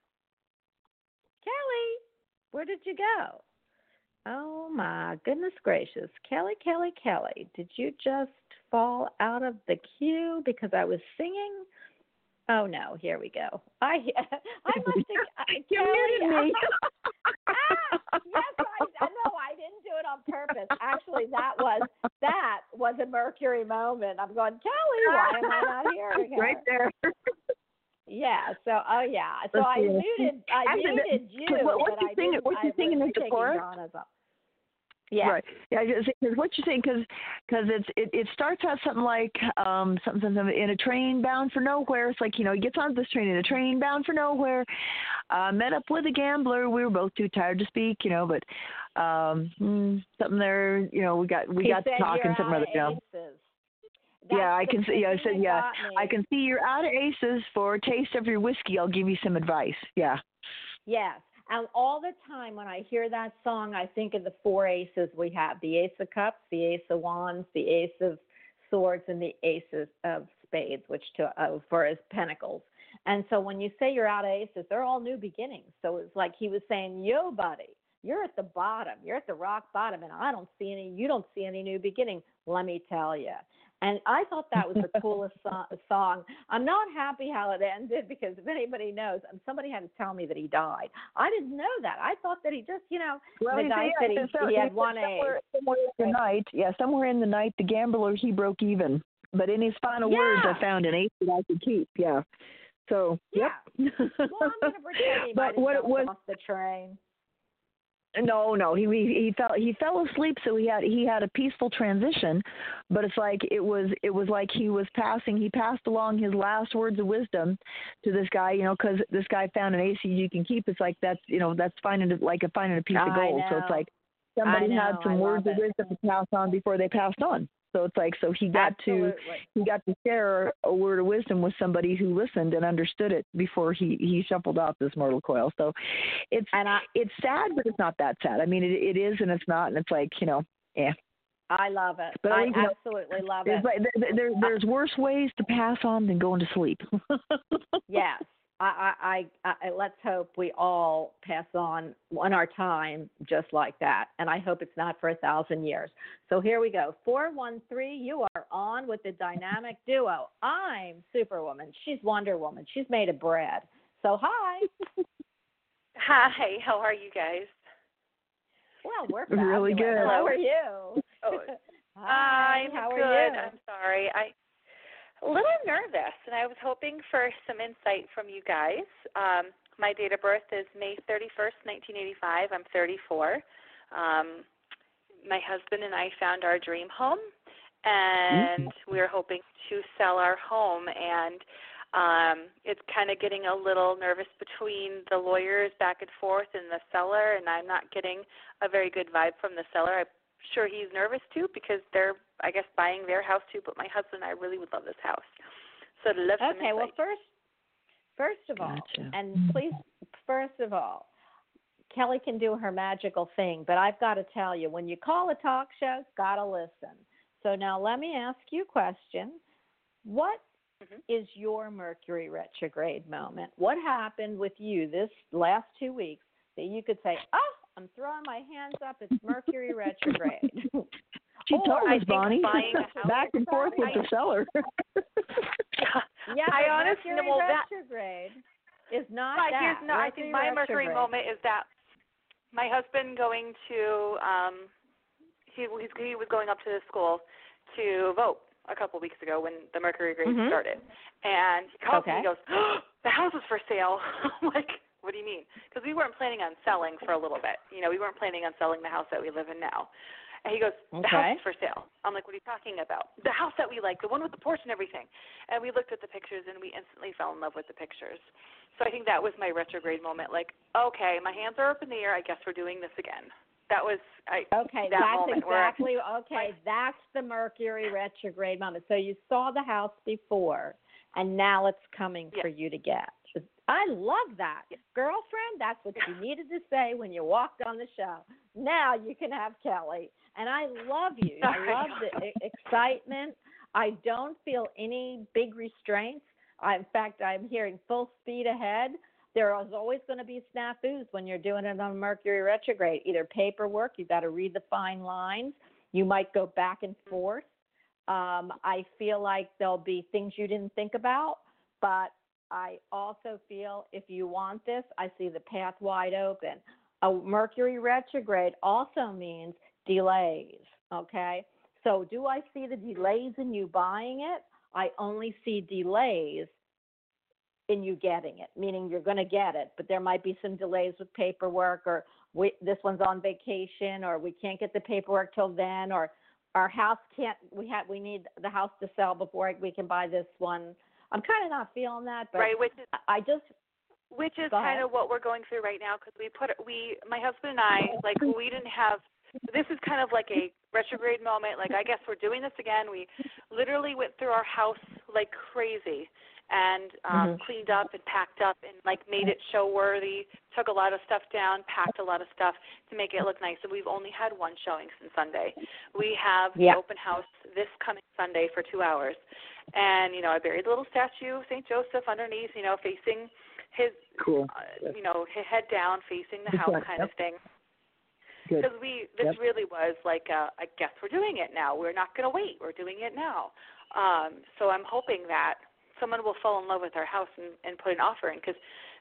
Kelly, where did you go? Oh, my goodness gracious. Kelly, Kelly, Kelly, did you just fall out of the queue because I was singing? Oh, no, here we go. I I must have, uh, You Kelly, muted me. ah, yes, I, I know, I didn't do it on purpose. Actually, that was, that was a Mercury moment. I'm going, Kelly, why am I not hearing her? Right there. Yeah. So, oh yeah. So Let's I see. muted, I Actually, the- muted you, what- what but you I singing- didn't. what you I singing, was Mister taking Forrest? Donna's up. Yeah. Right. Yeah. Because what you're saying, because because it's it, it starts out something like um something, something in a train bound for nowhere. It's like, you know, he gets on this train in a train bound for nowhere. Uh, met up with a gambler. We were both too tired to speak, you know, but um mm, something there, you know, we got we He got said talking you're something out other, of you know. aces. yeah, I the can see. Yeah, I thing said that yeah. got me. I can see you're out of aces. For a taste of your whiskey, I'll give you some advice. Yeah. Yes. And all the time when I hear that song, I think of the four aces we have: the Ace of Cups, the Ace of Wands, the Ace of Swords, and the Ace of, of Spades, which to uh, for his pentacles. And so when you say you're out of aces, they're all new beginnings. So it's like he was saying, yo, buddy, you're at the bottom. You're at the rock bottom, and I don't see any, you don't see any new beginning. Let me tell you. And I thought that was the coolest so- song. I'm not happy how it ended because if anybody knows, somebody had to tell me that he died. I didn't know that. I thought that he just, you know, Well, the he, guy yeah, said he, so, he had he, one somewhere, ace. somewhere in the night, yeah, somewhere in the night, the gambler, he broke even. But in his final Yeah. words, I found an ace that I could keep. Yeah. So, Yeah. yep. Well, I'm going to pretend he might But have what it jumped was, off the train. No, no, he he he fell he fell asleep, so he had he had a peaceful transition, but it's like it was it was like he was passing he passed along his last words of wisdom to this guy, you know, because this guy found an ace you can keep. It's like that's you know that's finding it like a finding a piece of gold. So it's like somebody had some I words of it. wisdom to pass on before they passed on. So it's like so he got Absolutely. to he got to share a word of wisdom with somebody who listened and understood it before he, he shuffled off this mortal coil. So it's and I, it's sad, but it's not that sad. I mean, it it is and it's not, and it's like you know, yeah. I love it. But I you know, absolutely love there's it. like there, there there's worse ways to pass on than going to sleep. Yes. I, I, I, I, let's hope we all pass on on our time just like that. And I hope it's not for a thousand years. So here we go. four one three, you are on with the dynamic duo. I'm Superwoman. She's Wonder Woman. She's made of bread. So hi. Hi. How are you guys? Well, we're fabulous. Really good. How are you? Oh, hi. I'm How are good. you? I'm sorry. I a little nervous, and I was hoping for some insight from you guys. Um, my date of birth is May thirty-first, nineteen eighty-five. I'm thirty-four. Um, my husband and I found our dream home, and mm-hmm. we are hoping to sell our home. And um, it's kind of getting a little nervous between the lawyers back and forth and the seller, and I'm not getting a very good vibe from the seller. I'm sure he's nervous too because they're, I guess, buying their house too. But my husband and I really would love this house. So to live some Okay, insight. well, first, first of all, Gotcha. and please, first of all, Kelly can do her magical thing, but I've got to tell you, when you call a talk show, got to listen. So now let me ask you a question. What mm-hmm. is your Mercury retrograde moment? What happened with you this last two weeks that you could say, oh, I'm throwing my hands up, it's Mercury retrograde? She or, told us, Bonnie, back and forth with the seller. Yeah, I but honestly, Mercury well, retrograde is not right, that. No, I think my retrograde. Mercury moment is that my husband going to, um, he, he was going up to the school to vote a couple weeks ago when the Mercury retrograde mm-hmm. started. And he calls okay. me and he goes, oh, the house is for sale. I'm like, what do you mean? Because we weren't planning on selling for a little bit. You know, we weren't planning on selling the house that we live in now. And he goes, the okay. house is for sale. I'm like, what are you talking about? The house that we like, the one with the porch and everything. And we looked at the pictures, and we instantly fell in love with the pictures. So I think that was my retrograde moment. Like, okay, my hands are up in the air. I guess we're doing this again. That was I. Okay, that that's moment exactly, where, okay, that's the Mercury retrograde moment. So you saw the house before, and now it's coming yeah. for you to get. I love that. Yeah. Girlfriend, that's what you needed to say when you walked on the show. Now you can have Kelly. And I love you. I love the excitement. I don't feel any big restraints. I, in fact, I'm hearing full speed ahead. There is always going to be snafus when you're doing it on Mercury retrograde. Either paperwork, you've got to read the fine lines. You might go back and forth. Um, I feel like there'll be things you didn't think about, but I also feel if you want this, I see the path wide open. A Mercury retrograde also means delays, okay? So do I see the delays in you buying it? I only see delays in you getting it, meaning you're going to get it, but there might be some delays with paperwork, or we, this one's on vacation, or we can't get the paperwork till then, or our house can't, we have, we need the house to sell before we can buy this one. I'm kind of not feeling that, but right, which is, I just which is kind of what we're going through right now because we put we my husband and I like we didn't have this is kind of like a retrograde moment. Like, I guess we're doing this again. We literally went through our house like crazy and um, mm-hmm. cleaned up and packed up and, like, made it show-worthy, took a lot of stuff down, packed a lot of stuff to make it look nice. And we've only had one showing since Sunday. We have yeah. the open house this coming Sunday for two hours. And, you know, I buried the little statue of Saint Joseph underneath, you know, facing his, cool. uh, you know, his head down, facing the house kind yep. of thing. Good. Because we, this yep. really was like, a, I guess we're doing it now. We're not going to wait. We're doing it now. Um, so I'm hoping that someone will fall in love with our house and, and put an offer in, because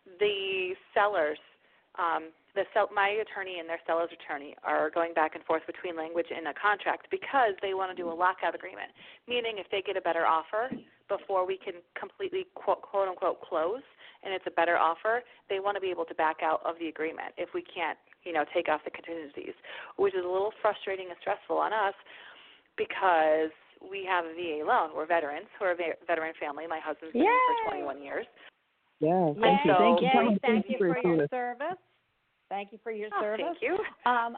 the sellers, um, the sell, my attorney and their seller's attorney are going back and forth between language in a contract because they want to do a lockout agreement, meaning if they get a better offer before we can completely quote, quote unquote close and it's a better offer, they want to be able to back out of the agreement if we can't, you know, take off the contingencies, which is a little frustrating and stressful on us because we have a V A loan. We're veterans. We're a veteran family. My husband's been Yay! in for twenty-one years. Yeah, thank you. So, thank you. Yay, thank, thank you you for your service. service. Thank you for your oh, service. Thank you. Um,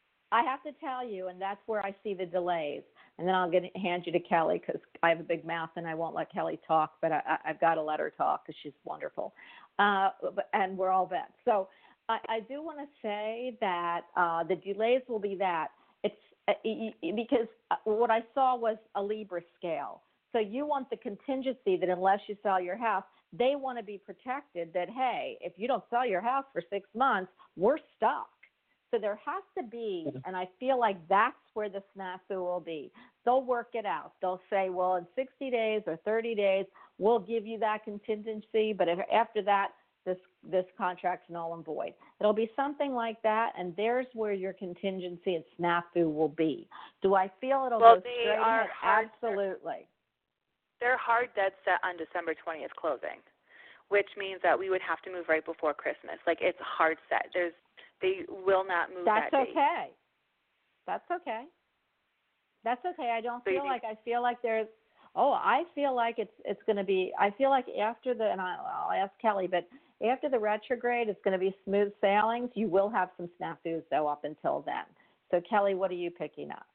I have to tell you, and that's where I see the delays. And then I'll get hand you to Kelly because I have a big mouth and I won't let Kelly talk, but I, I've got to let her talk because she's wonderful. Uh, and we're all vets. So I, I do want to say that uh, the delays will be that. It's uh, because what I saw was a Libra scale. So you want the contingency that unless you sell your house, they want to be protected that, hey, if you don't sell your house for six months, we're stuck. So there has to be, and I feel like that's where the snafu will be. They'll work it out. They'll say, well, in sixty days or thirty days, we'll give you that contingency, but if, after that, this this contract's null and void. It'll be something like that, and there's where your contingency and snafu will be. Do I feel it'll well, go they straight are ahead? hard, Absolutely. They're hard dead set on December twentieth closing, which means that we would have to move right before Christmas. Like, it's hard set. There's They will not move That's that date. That's okay. That's okay. That's okay. I don't so feel like, I feel like there's, oh, I feel like it's it's going to be, I feel like after the, and I'll, I'll ask Kelly, but after the retrograde, it's going to be smooth sailings. You will have some snafus, though, up until then. So, Kelly, what are you picking up?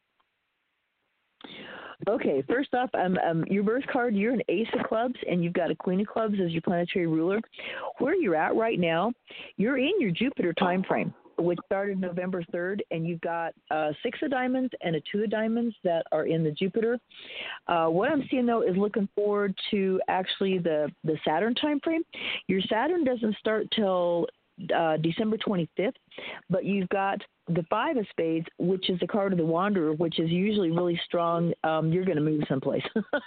Okay, first off, um, um, your birth card, you're an ace of clubs, and you've got a queen of clubs as your planetary ruler. Where you're at right now, you're in your Jupiter time frame, which started November third, and you've got uh, six of diamonds and a two of diamonds that are in the Jupiter. Uh, what I'm seeing, though, is looking forward to actually the, the Saturn time frame. Your Saturn doesn't start till uh, December twenty-fifth, but you've got the five of spades, which is the card of the wanderer, which is usually really strong. Um, you're going to move someplace.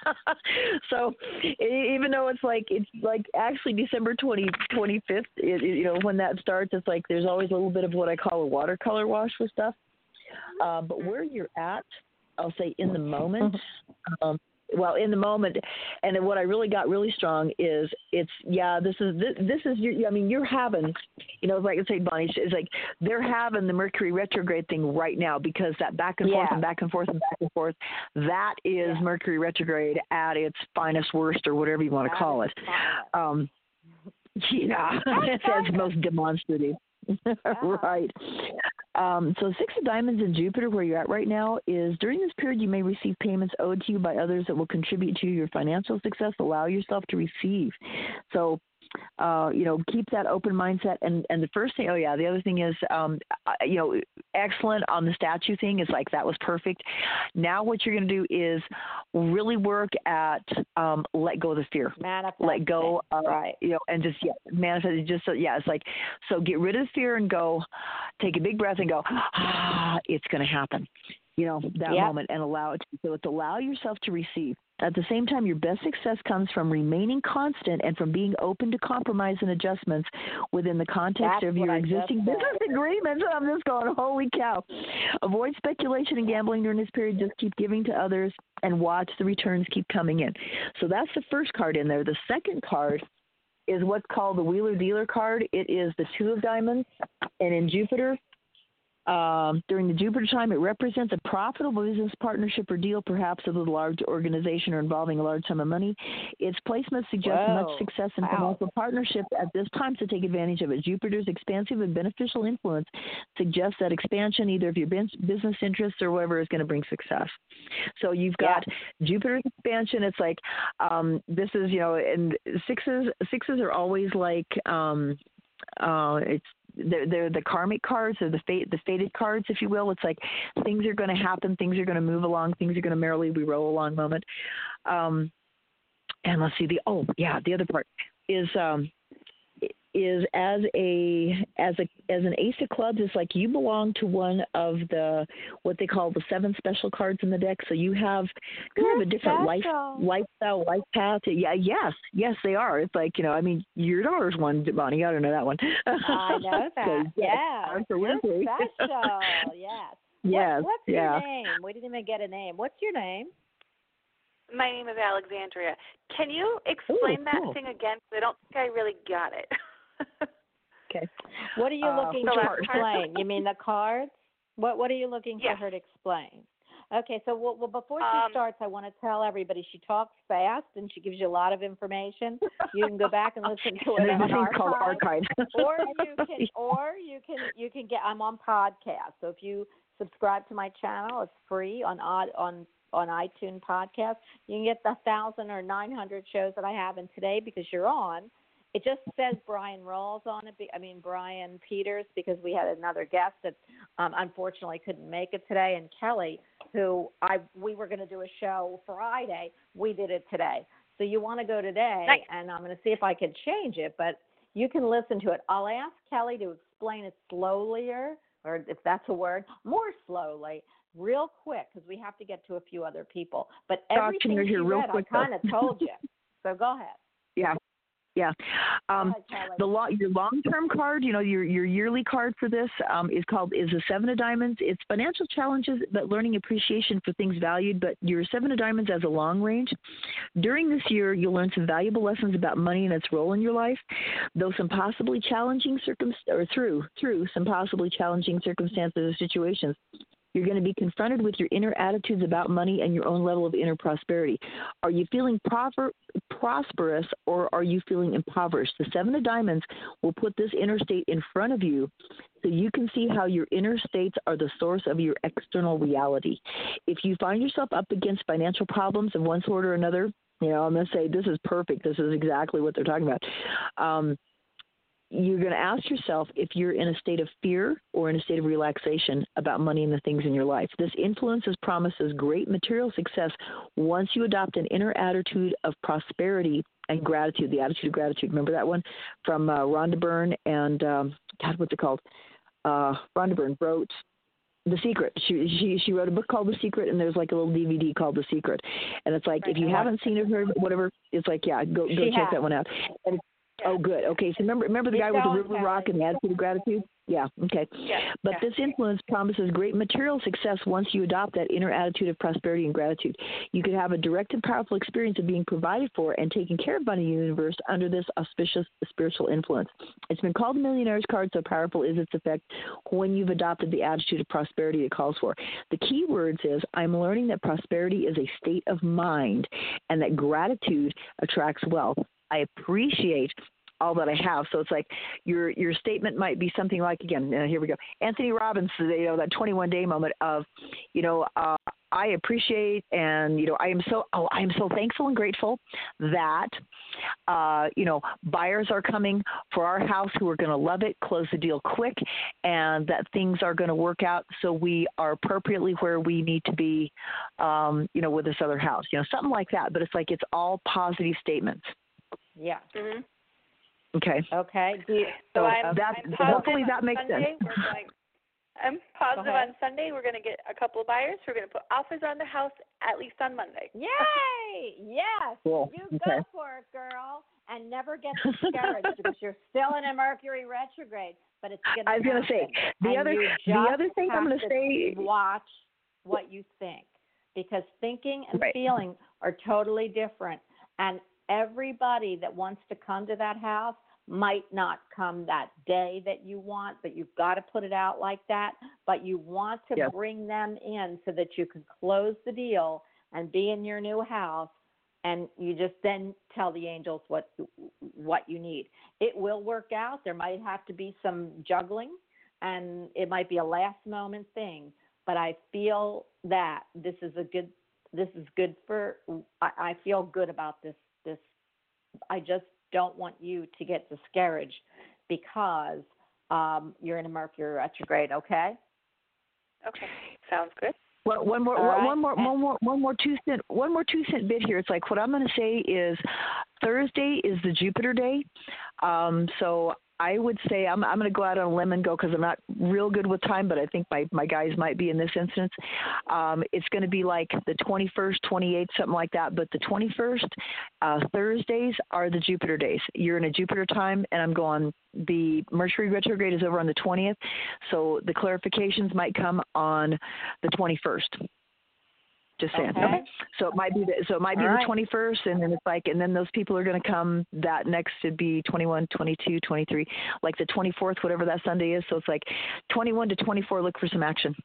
So even though it's like, it's like actually December twentieth, twenty-fifth, it, it, you know, when that starts, it's like, there's always a little bit of what I call a watercolor wash with stuff. Uh, but where you're at, I'll say in the moment, um, well, in the moment, and then what I really got really strong is it's, yeah, this is, this, this is your, I mean, you're having, you know, like I say, Bonnie, it's like they're having the Mercury retrograde thing right now because that back and yeah. forth and back and forth and back and forth, that is yeah. Mercury retrograde at its finest, worst, or whatever you want to call it. Um, yeah, that's most demonstrative. Right. Um, so six of diamonds in Jupiter, where you're at right now, is during this period you may receive payments owed to you by others that will contribute to your financial success. Allow yourself to receive. So, uh, you know, keep that open mindset. And, and the first thing, oh yeah, the other thing is, um, you know, excellent on the statue thing is like, that was perfect. Now what you're going to do is really work at um, let go of the fear. Manifest. Let go of, right. you know, and just, yeah, manifest it just, so, yeah, it's like, so get rid of the fear and go, take a big breath and go, ah, it's going to happen. You know, that yep. moment, and allow it to, so it's allow yourself to receive. At the same time, your best success comes from remaining constant and from being open to compromise and adjustments within the context That's of your I existing business agreements. I'm just going, holy cow. Avoid speculation and gambling during this period. Just keep giving to others and watch the returns keep coming in. So that's the first card in there. The second card is what's called the Wheeler Dealer card. It is the two of diamonds, and in Jupiter, Um, during the Jupiter time, it represents a profitable business partnership or deal, perhaps with a large organization or involving a large sum of money. Its placement suggests Whoa. much success in Wow. financial partnership at this time to take advantage of it. Jupiter's expansive and beneficial influence suggests that expansion, either of your business interests or whatever, is going to bring success. So you've got yeah. Jupiter's expansion. It's like um, this is, you know, and sixes sixes are always like um, uh, it's. They're, they're the karmic cards, or the fate, the fated cards, if you will. It's like things are going to happen, things are going to move along, things are going to merrily we roll along moment. Um, and let's see the oh yeah, the other part is um, is as a as a as an ace of clubs. It's like you belong to one of the what they call the seven special cards in the deck. So you have kind of a different life lifestyle, life path. Yeah, yes, yes, they are. It's like, you know, I mean, your daughter's one, Bonnie. I don't know that one. I know that. so, yeah, you're special. Yes. Yes. What, what's yeah. your name? We didn't even get a name. What's your name? My name is Alexandria. Can you explain Ooh, that cool. thing again? I don't think I really got it. Okay. What are you Uh, looking so to that- explain? You mean the cards? What What are you looking Yes. for her to explain? Okay, so well, well before she Um, starts, I want to tell everybody she talks fast and she gives you a lot of information. You can go back and listen to it And there's on a thing called archive, archive. or you can, or you can, you can get. I'm on podcast, so if you subscribe to my channel, it's free on odd on on iTunes podcast. You can get the thousand or nine hundred shows that I have, and today because you're on. It just says Brian Rawls on it. I mean, Brian Peters, because we had another guest that um, unfortunately couldn't make it today. And Kelly, who I we were going to do a show Friday, we did it today. So you want to go today, Nice. and I'm going to see if I can change it. But you can listen to it. I'll ask Kelly to explain it slowlier, or if that's a word, more slowly, real quick, because we have to get to a few other people. But everything here she real read, quick, I kind of told you. So go ahead. Yeah. Yeah. Um, Go ahead, Kelly. the lo- your long-term card, you know, your your yearly card for this um, is called is a Seven of Diamonds. It's financial challenges, but learning appreciation for things valued. But your Seven of Diamonds as a long range. During this year, you'll learn some valuable lessons about money and its role in your life, though some possibly challenging circum or through through some possibly challenging circumstances or situations. You're going to be confronted with your inner attitudes about money and your own level of inner prosperity. Are you feeling proper, prosperous, or are you feeling impoverished? The Seven of Diamonds will put this inner state in front of you so you can see how your inner states are the source of your external reality. If you find yourself up against financial problems of one sort or another, you know, I'm going to say this is perfect. This is exactly what they're talking about. Um, You're going to ask yourself if you're in a state of fear or in a state of relaxation about money and the things in your life. This influences promises great material success once you adopt an inner attitude of prosperity and gratitude, the attitude of gratitude. Remember that one from uh, Rhonda Byrne and, um, God, what's it called? Uh, Rhonda Byrne wrote The Secret. She, she she wrote a book called The Secret, and there's like a little D V D called The Secret. And it's like, if you haven't seen it, heard whatever, it's like, yeah, go, go check that one out. And Oh, good. Okay, so remember remember the guy with the river rock and the attitude of gratitude? Yeah, okay. Yeah, but yeah. this influence promises great material success once you adopt that inner attitude of prosperity and gratitude. You could have a direct and powerful experience of being provided for and taken care of by the universe under this auspicious spiritual influence. It's been called the Millionaire's card, so powerful is its effect when you've adopted the attitude of prosperity it calls for. The key words is, I'm learning that prosperity is a state of mind and that gratitude attracts wealth. I appreciate all that I have. So it's like your your statement might be something like, again, uh, here we go. Anthony Robbins, you know, that twenty-one day moment of, you know, uh, I appreciate and, you know, I am so, oh, I am so thankful and grateful that, uh, you know, buyers are coming for our house who are going to love it, close the deal quick, and that things are going to work out so we are appropriately where we need to be, um, you know, with this other house, you know, something like that. But it's like it's all positive statements. Yeah. Mm-hmm. Okay. Okay. Do you, So, So I'm, that, I'm positive hopefully that on makes Sunday, sense. We're going, I'm positive on Sunday we're going to get a couple of buyers. We're going to put offers on the house at least on Monday. Yay! Yes. Cool. You Okay. go for it, girl. And never get discouraged because you're still in a Mercury retrograde. But it's going to I was going to say, the and other you the just other thing I'm have going to say, watch what you think, because thinking and Right. feeling are totally different. And everybody that wants to come to that house might not come that day that you want, but you've got to put it out like that. But you want to Yes. bring them in so that you can close the deal and be in your new house. And you just then tell the angels what what you need. It will work out. There might have to be some juggling, and it might be a last moment thing. But I feel that this is a good. This is good for. I, I feel good about this. This. I just don't want you to get discouraged because um, you're in a Mercury retrograde. Okay. Okay, sounds good. Well, one more, All one, right. one more, one more, one more two cent, one more two cent bit here. It's like what I'm going to say is Thursday is the Jupiter day, um, so I would say I'm I'm going to go out on a limb and go because I'm not real good with time, but I think my my guys might be in this instance. Um, it's going to be like the twenty-first, twenty-eighth, something like that. But the twenty-first uh, Thursdays are the Jupiter days. You're in a Jupiter time, and I'm going. The Mercury retrograde is over on the twentieth, so the clarifications might come on the twenty-first. Just saying. Okay. So it might be the, so it might be All the right. twenty-first, and then it's like, and then those people are going to come. That next would be twenty-one, twenty-two, twenty-three, like the twenty-fourth, whatever that Sunday is. So it's like twenty-one to twenty-four. Look for some action.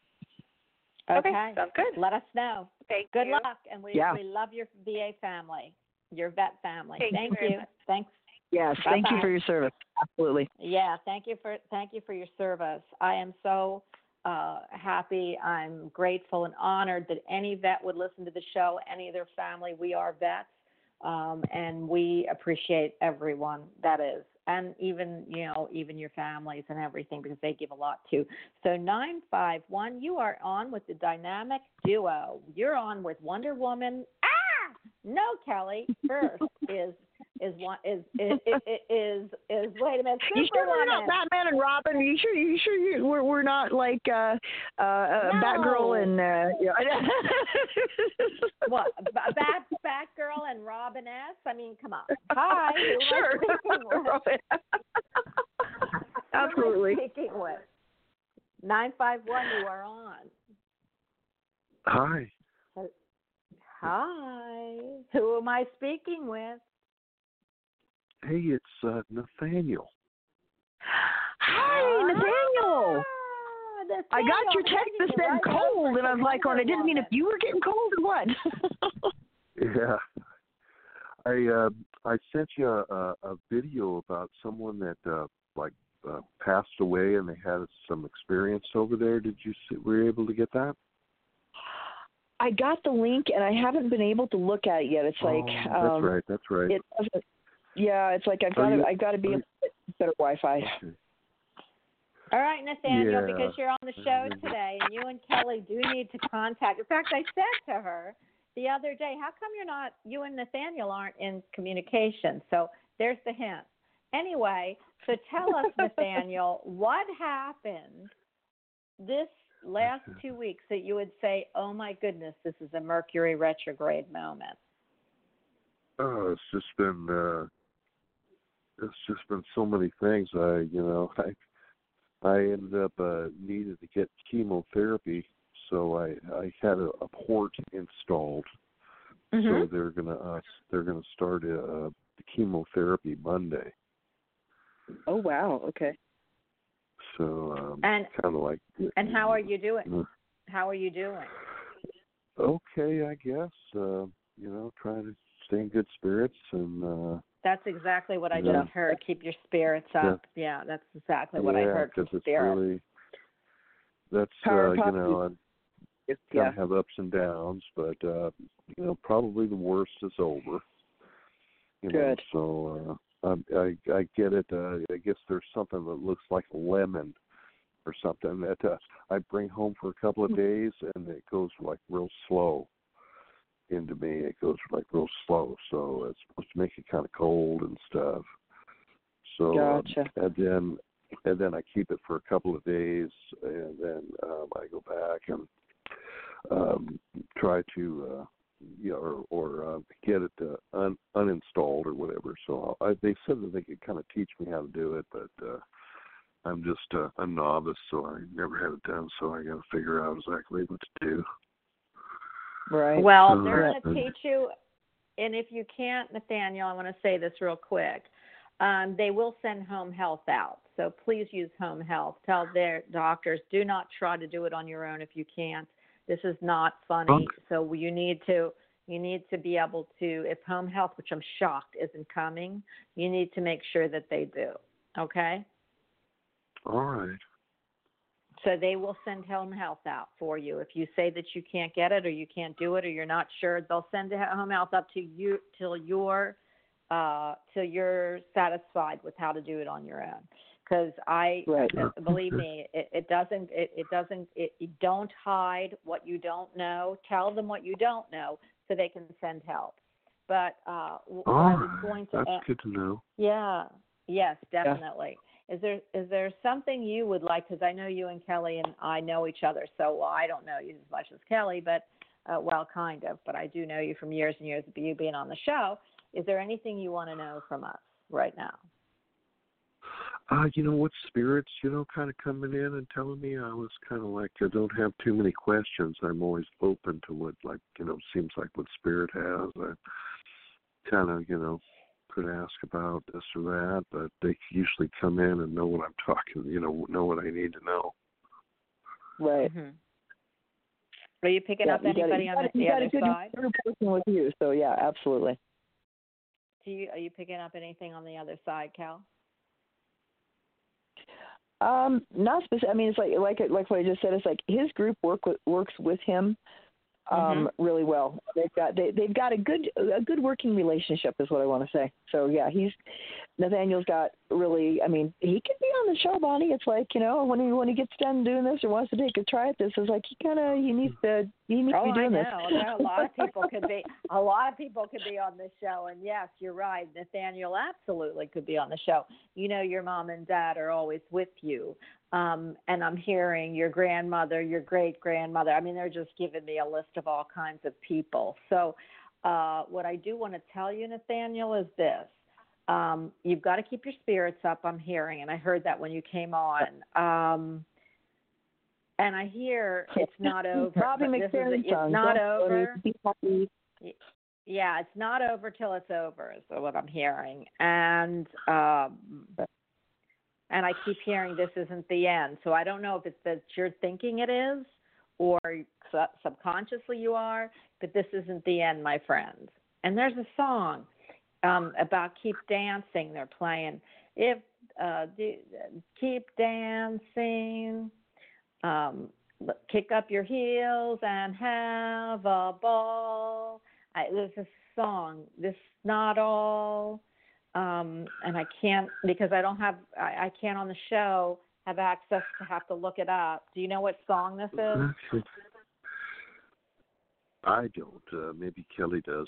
Okay. Okay, sounds good. Let us know. Thank Good you. luck, and we Yeah. we love your V A family, your vet family. Thank you Thank very you. much. Thanks. Yes. Thank you Bye-bye. for your service. Absolutely. Yeah, thank you for thank you for your service. I am so uh, happy. I'm grateful and honored that any vet would listen to the show. Any of their family, we are vets, um, and we appreciate everyone that is, and even you know even your families and everything because they give a lot too. So nine five one, you are on with the dynamic duo. You're on with Wonder Woman. Ah, no, Kelly. First is. Is one is is is, is is wait a minute, You sure we're not Superwoman. Batman and Robin? Are you sure? You sure you, we're we're not like uh, uh, uh, No. Batgirl and uh, you know. What Bat Batgirl and Robin S? I mean, come on. Hi, who am I Sure. speaking with? Absolutely. Who am I speaking with? Nine five one. You are on. Hi. Hi. Who am I speaking with? Hey, it's uh, Nathaniel. Hi, Nathaniel. Ah, Nathaniel. I got your I'm text that sending you said right cold, over and I to was like, oh, I Wonder didn't mean if Woman. you were getting cold or what. Yeah. I uh, I sent you a, a video about someone that uh, like uh, passed away, and they had some experience over there. Did you see, were you able to get that? I got the link, and I haven't been able to look at it yet. It's like, oh, that's um, right. That's right. it doesn't. Yeah, it's like I've Are got to. you- I've got to be are able to get better Wi-Fi. Okay. All right, Nathaniel, Yeah. because you're on the show today, and you and Kelly do need to contact. In fact, I said to her the other day, how come you're not, you and Nathaniel aren't in communication? So there's the hint. Anyway, so tell us, Nathaniel, what happened this last two weeks that you would say, oh my goodness, this is a Mercury retrograde moment? Oh, it's just been uh, it's just been so many things. I you know I I ended up uh, needed to get chemotherapy, so I I had a, a port installed. Mm-hmm. So they're gonna uh, they're gonna start a, a chemotherapy Monday. Oh wow. Okay. So um, And kind of like. and how are you doing? Mm. How are you doing? Okay, I guess. Uh, you know, trying to stay in good spirits and. Uh, That's exactly what I Yeah. just heard. Keep your spirits up. Yeah, that's exactly what yeah, I heard from 'cause it's spirit. really. That's Power uh, you pop- know. I, kind Yeah. of have ups and downs, but uh, you know, probably the worst is over. You know, Good. so uh, I, I I get it. Uh, I guess there's something that looks like a lemon or something that uh, I bring home for a couple of days, and it goes like real slow into me. It goes like real slow, so it's supposed to make it kind of cold and stuff. So uh, Gotcha. and then and then I keep it for a couple of days, and then um, I go back and um, try to, uh, you know, or, or uh, get it uh, un- uninstalled or whatever. So I, they said that they could kind of teach me how to do it, but uh, I'm just uh, a novice, so I never had it done. So I got to figure out exactly what to do. Right. Well, So they're that's going to good. teach you, and if you can't, Nathaniel, I want to say this real quick. um, they will send home health out. So please use home health. Tell their doctors, do not try to do it on your own if you can't. This is not funny. Okay. So you need to you need to be able to, if home health, which I'm shocked isn't coming, you need to make sure that they do. Okay? All right. So they will send home health out for you. If you say that you can't get it or you can't do it or you're not sure, they'll send home health up to you till you're uh, till you're satisfied with how to do it on your own. Because I Right. uh, believe me, it, it doesn't. It, it doesn't. It, it don't hide what you don't know. Tell them what you don't know so they can send help. But uh, what All I was right. going to That's ask, good to know. yeah, yes, definitely. Is there is there something you would like? Because I know you and Kelly and I know each other so well. I don't know you as much as Kelly, but uh, well, kind of. But I do know you from years and years of you being on the show. Is there anything you want to know from us right now? Uh, you know what, spirits, you know, kind of coming in and telling me, I was kind of like, I don't have too many questions. I'm always open to what, like, you know, seems like what spirit has. I kind of, you know, could ask about this or that, but they usually come in and know what I'm talking, you know, know what I need to know. Right. Mm-hmm. Are you picking Yeah, up you got anybody a- on the, you the got a other good side? group working with you, so yeah, absolutely. Do you are you picking up anything on the other side, Cal? Um, not specific. I mean, it's like like like what I just said. It's like his group work with, works with him um, Mm-hmm. really well. They've got they they've got a good a good working relationship, is what I want to say. So yeah, he's Nathaniel's got really. I mean, he could be on the show, Bonnie. It's like, you know, when he when he gets done doing this or wants to take a try at this, it's like he kind of he needs to he needs Oh, to be doing I this. know. There are a lot of people could be a lot of people could be on this show, and yes, you're right. Nathaniel absolutely could be on the show. You know, your mom and dad are always with you, um, and I'm hearing your grandmother, your great grandmother. I mean, they're just giving me a list of all kinds of people. So, uh, what I do want to tell you, Nathaniel, is this. Um, you've got to keep your spirits up, I'm hearing, and I heard that when you came on. Um, and I hear it's not over. Robbie but this is McFerrin it's song. not Don't worry, over. be happy. Yeah, it's not over till it's over, is what I'm hearing. And um, and I keep hearing this isn't the end. So I don't know if it's that you're thinking it is or su- subconsciously you are, but this isn't the end, my friend. And there's a song um, about keep dancing. They're playing. If uh, do, keep dancing, um, kick up your heels and have a ball. I, there's a song. This not all, um, and I can't because I don't have. I, I can't on the show have access to have to look it up. Do you know what song this is? I don't. Uh, maybe Kelly does.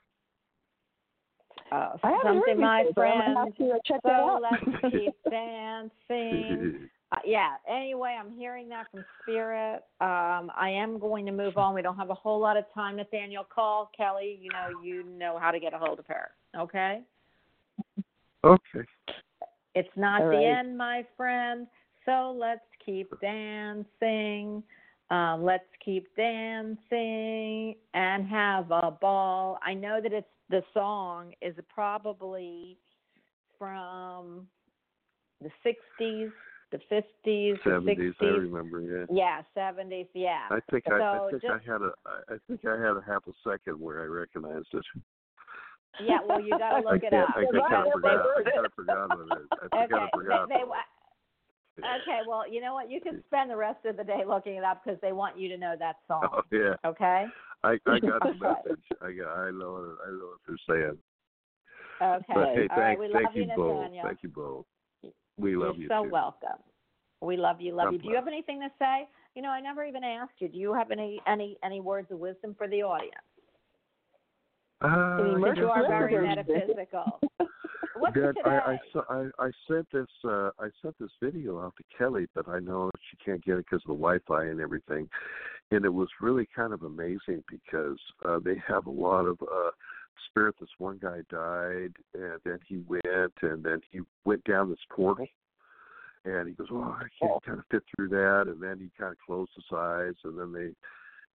Uh, I haven't something, heard my before, so I'm gonna friend. have to, uh, check so that out. let's keep dancing. Uh, yeah. Anyway, I'm hearing that from Spirit. Um, I am going to move on. We don't have a whole lot of time. Nathaniel, call Kelly. You know, you know how to get a hold of her. Okay. Okay. It's not All the right. end, my friend. So let's keep dancing. Um, let's keep dancing and have a ball. I know that it's the song is the from the sixties, the fifties, the Seventies, I sixties. remember. Yeah. Yeah, seventies. Yeah. I think I, I So think just- I had a I think I had a half a second where I recognized it. Yeah. Well, you got to look I it can't, up. I, I because kind of they forgot. were- I kind of forgot what it is. I Okay. kind of forgot. They, they, okay. Well, you know what? You can spend the rest of the day looking it up because they want you to know that song. Oh yeah. Okay. I I got the message. I got. I know. I know what they're saying. Okay. But hey, All right. thank, We thank love you, you, both. Nathaniel. Thank you both. We love You're you so too. welcome. We love you. Love God you. Do you bless. have anything to say? You know, I never even asked you. Do you have any any any words of wisdom for the audience? Uh, Because you are Yes, very there is. metaphysical. What's Dad, today? I I, saw, I I sent this uh, I sent this video out to Kelly, but I know she can't get it because of the Wi-Fi and everything. And it was really kind of amazing because uh, they have a lot of uh, spirit. This one guy died, and then he went, and then he went down this portal, and he goes, "Oh, I can't kind of fit through that." And then he kind of closed his eyes, and then they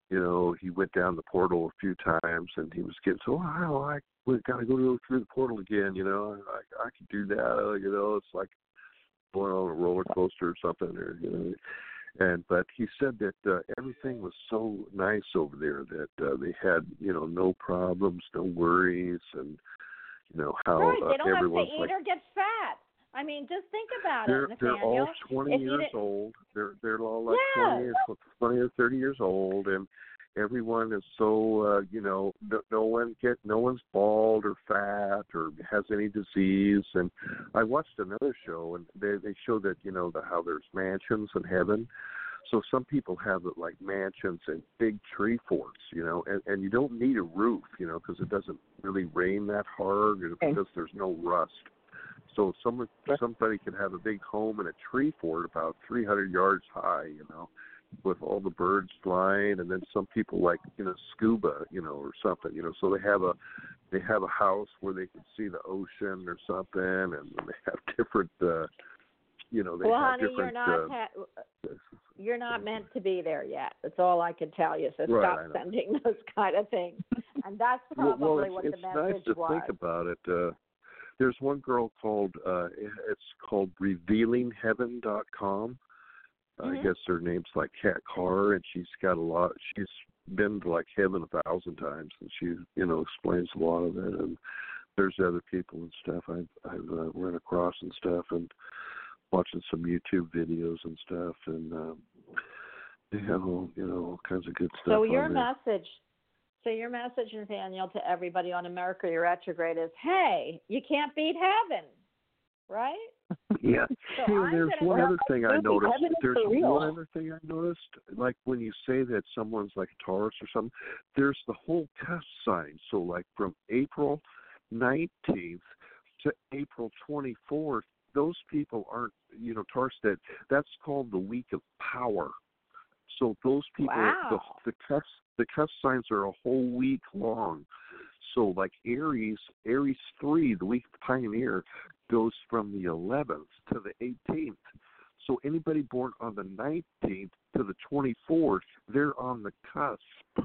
you know, he went down the portal a few times, and he was getting so, oh, I we got to go through the portal again, you know, I I can do that, you know, it's like going on a roller coaster or something, or you know. And but he said that uh, everything was so nice over there that uh, they had, you know, no problems, no worries, and you know how right. They uh, don't have to everyone's eat like, or get fat. I mean, just think about they're it, they're Nathaniel. all twenty If you years didn't- old. They're they're all like Yeah. twenty, or twenty or thirty years old, and everyone is so uh, you know no, no one get no one's bald or fat or has any disease. And I watched another show, and they they show that you know the, how there's mansions in heaven. So some people have it like mansions and big tree forts, you know, and, and you don't need a roof, you know, because it doesn't really rain that hard, and because there's no rust. So someone somebody can have a big home in a tree fort about three hundred yards high, you know, with all the birds flying, and then some people like you know scuba, you know, or something, you know. So they have a they have a house where they can see the ocean or something, and they have different, uh, you know, they well, have honey, different. you're not uh, ha- you're not meant to be there yet. That's all I can tell you. So Right, stop I know. sending those kind of things. And that's Well, probably well, it's, what it's the message nice to was. think about it. Uh, there's one girl called uh, it's called revealing heaven dot com. Mm-hmm. I guess her name's like Kat Carr, and she's got a lot. She's been to like heaven a thousand times, and she you know explains a lot of it. And there's other people and stuff I've I've uh, run across and stuff, and watching some YouTube videos and stuff, and um, they have all you know all kinds of good stuff. So on your there. message, so your message, Nathaniel, to everybody on America You're Retrograde is, hey, you can't beat heaven, right? Yeah. So Hey, I'm there's gonna- one well, other thing I movie, noticed. heaven is There's for real. one other thing I noticed. Like when you say that someone's like a Taurus or something, there's the whole cusp sign. So like from April nineteenth to April twenty-fourth, those people aren't, you know, Taurus, that that's called the week of power. So those people, Wow. the, the cusp, the cusp signs are a whole week long. So like Aries, Aries three, the week of the Pioneer, goes from the eleventh to the eighteenth. So anybody born on the nineteenth to the twenty-fourth, they're on the cusp.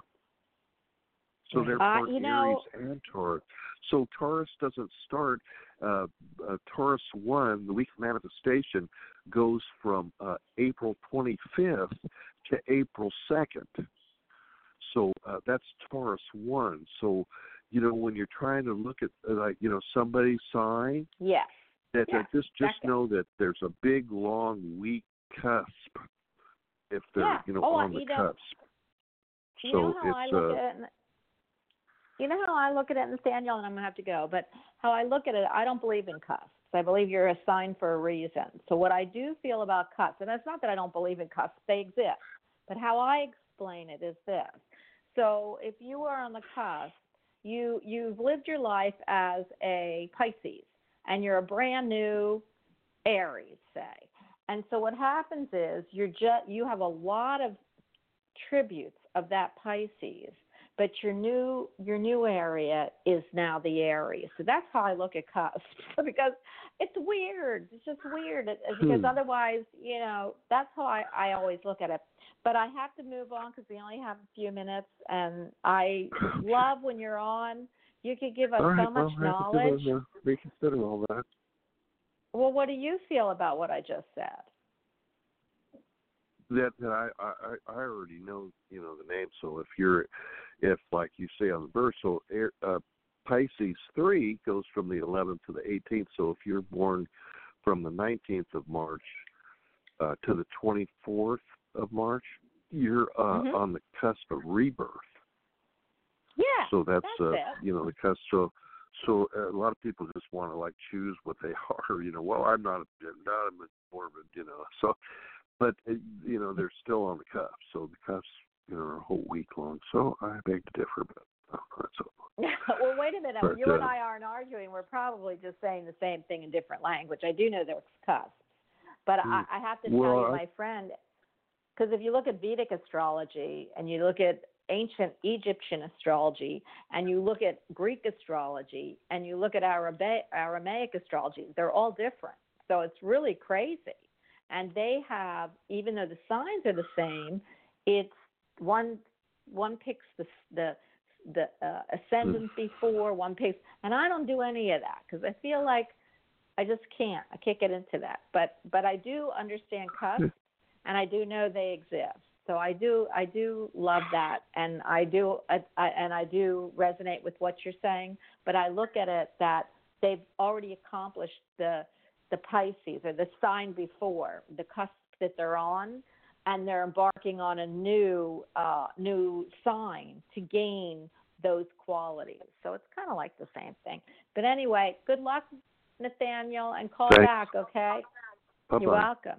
So they're Uh, both you know- Aries and Taurus. So Taurus doesn't start, uh, uh, Taurus one, the week of manifestation, goes from uh, April twenty-fifth to April second. So uh, that's Taurus one. So, you know, when you're trying to look at, uh, like, you know, somebody's sign, Yes. that, Yeah, that just just exactly. know that there's a big, long, weak cusp if they're, Yeah. you know, Oh, on the you know- cusp. You So know how I it's, look uh, at it? You know how I look at it, Nathaniel, and I'm going to have to go, but how I look at it, I don't believe in cusps. I believe you're assigned for a reason. So what I do feel about cusps, and it's not that I don't believe in cusps, they exist, but how I explain it is this. So if you are on the cusp, you, you've lived your life as a Pisces, and you're a brand new Aries, say. And so what happens is you're just, you have a lot of tributes of that Pisces, but your new your new area is now the Aries. So that's how I look at cusps, because it's weird. It's just weird it, because Hmm. otherwise, you know, that's how I, I always look at it. But I have to move on because we only have a few minutes, and I love when you're on. You could give us all right, so much well, I have to, knowledge. uh, reconsider all that. Well, what do you feel about what I just said? That that I, I I already know, you know, the name. So if you're, if like you say on the birth, so air- uh, Pisces three goes from the eleventh to the eighteenth. So if you're born from the nineteenth of March uh, to the twenty-fourth of March, you're uh, Mhm. on the cusp of rebirth. Yeah. So that's, that's uh, it. you know, the cusp. So so uh, a lot of people just want to like choose what they are. You know, well, I'm not a not a morbid, you know, so. But, uh, you know, they're still on the cusp. So the cusps, you know, are a whole week long. So I beg to differ, but uh, that's all. Well, wait a minute. But, you and uh, I aren't arguing. We're probably just saying the same thing in different language. I do know there's cusps. But I, I have to tell Well, you, I- my friend, because if you look at Vedic astrology and you look at ancient Egyptian astrology and you look at Greek astrology and you look at Arabic, Aramaic astrology, they're all different. So it's really crazy. And they have, even though the signs are the same, it's one one picks the the the uh, ascendant before, one picks, and I don't do any of that because I feel like I just can't. I can't get into that. But but I do understand cusps, and I do know they exist. So I do I do love that, and I do I, I, and I do resonate with what you're saying. But I look at it that they've already accomplished the the Pisces or the sign before the cusp that they're on, and they're embarking on a new uh, new sign to gain those qualities. So it's kind of like the same thing. But anyway, good luck, Nathaniel, and call Thanks. back, okay? Bye-bye. You're welcome.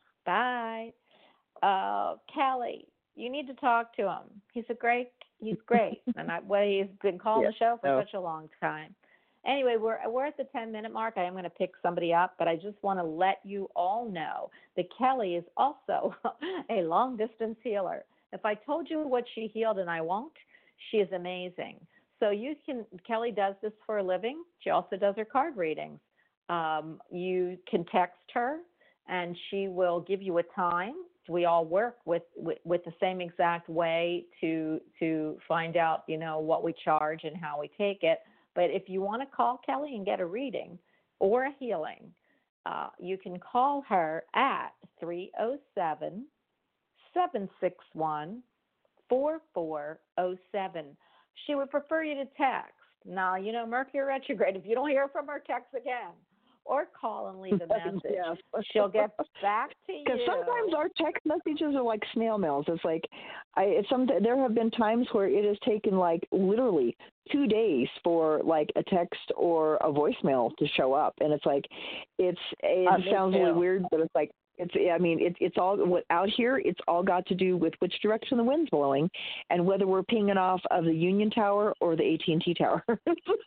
Bye. Uh, Kelly, you need to talk to him. He's a great, he's great. and I, well, he's been calling Yeah. the show for Oh. such a long time. Anyway, we're we're at the ten minute mark. I am going to pick somebody up, but I just want to let you all know that Kelly is also a long distance healer. If I told you what she healed and I won't, she is amazing. So you can, Kelly does this for a living. She also does her card readings. Um, you can text her and she will give you a time. We all work with, with, with the same exact way to to find out, you know, what we charge and how we take it. But if you want to call Kelly and get a reading or a healing, uh, you can call her at three oh seven, seven six one, four four oh seven. She would prefer you to text. Now, you know, Mercury retrograde, if you don't hear from her, text again. Or call and leave a message. Yes. She'll get back to you. Because sometimes our text messages are like snail mails. It's like, I it's some there have been times where it has taken like literally two days for like a text or a voicemail to show up, and it's like, it's it Uh, me sounds really too. weird, but it's like. It's, I mean, it's it's all what out here. It's all got to do with which direction the wind's blowing, and whether we're pinging off of the Union Tower or the A T and T Tower. Well,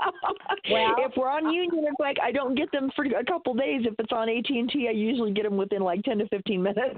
if we're on Union, it's like I don't get them for a couple days. If it's on A T and T, I usually get them within like ten to fifteen minutes.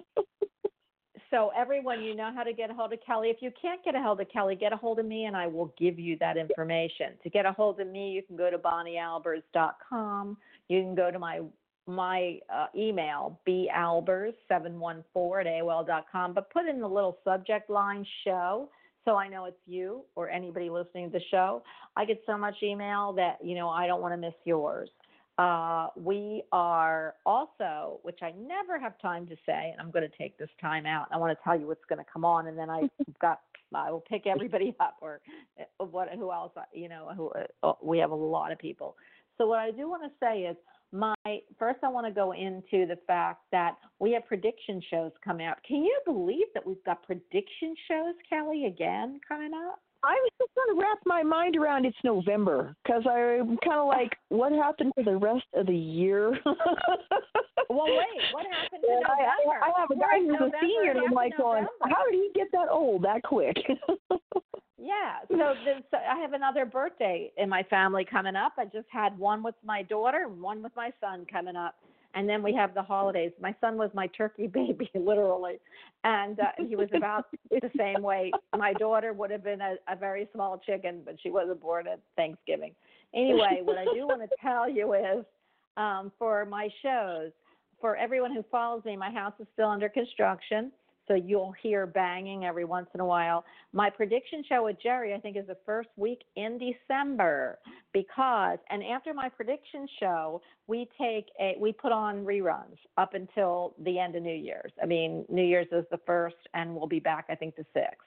So everyone, you know how to get a hold of Kelly. If you can't get a hold of Kelly, get a hold of me and I will give you that information. To get a hold of me, you can go to bonnie albers dot com. You can go to my my uh, email, b albers seven one four at A O L dot com, but put in the little subject line show so I know it's you or anybody listening to the show. I get so much email that, you know, I don't want to miss yours. Uh, we are also, which I never have time to say, and I'm going to take this time out. I want to tell you what's going to come on, and then I've got, I will pick everybody up or what, who else, you know, who uh, we have a lot of people. So what I do want to say is, My first, I want to go into the fact that we have prediction shows coming out. Can you believe that we've got prediction shows, Kelly, again coming up? I was just trying to wrap my mind around it's November because I'm kind of like, what happened to the rest of the year? Well, wait, what happened to I, November? I, I have a guy who's a senior, and I'm like going, how did he get that old that quick? Yeah, so this, I have another birthday in my family coming up. I just had one with my daughter and one with my son coming up. And then we have the holidays. My son was my turkey baby, literally. And uh, he was about the same weight. My daughter would have been a, a very small chicken, but she wasn't born at Thanksgiving. Anyway, what I do want to tell you is um, for my shows, for everyone who follows me, my house is still under construction. So you'll hear banging every once in a while. My prediction show with Jerry, I think, is the first week in December because, and after my prediction show, we take a, we put on reruns up until the end of New Year's. I mean, New Year's is the first, and we'll be back, I think, the sixth.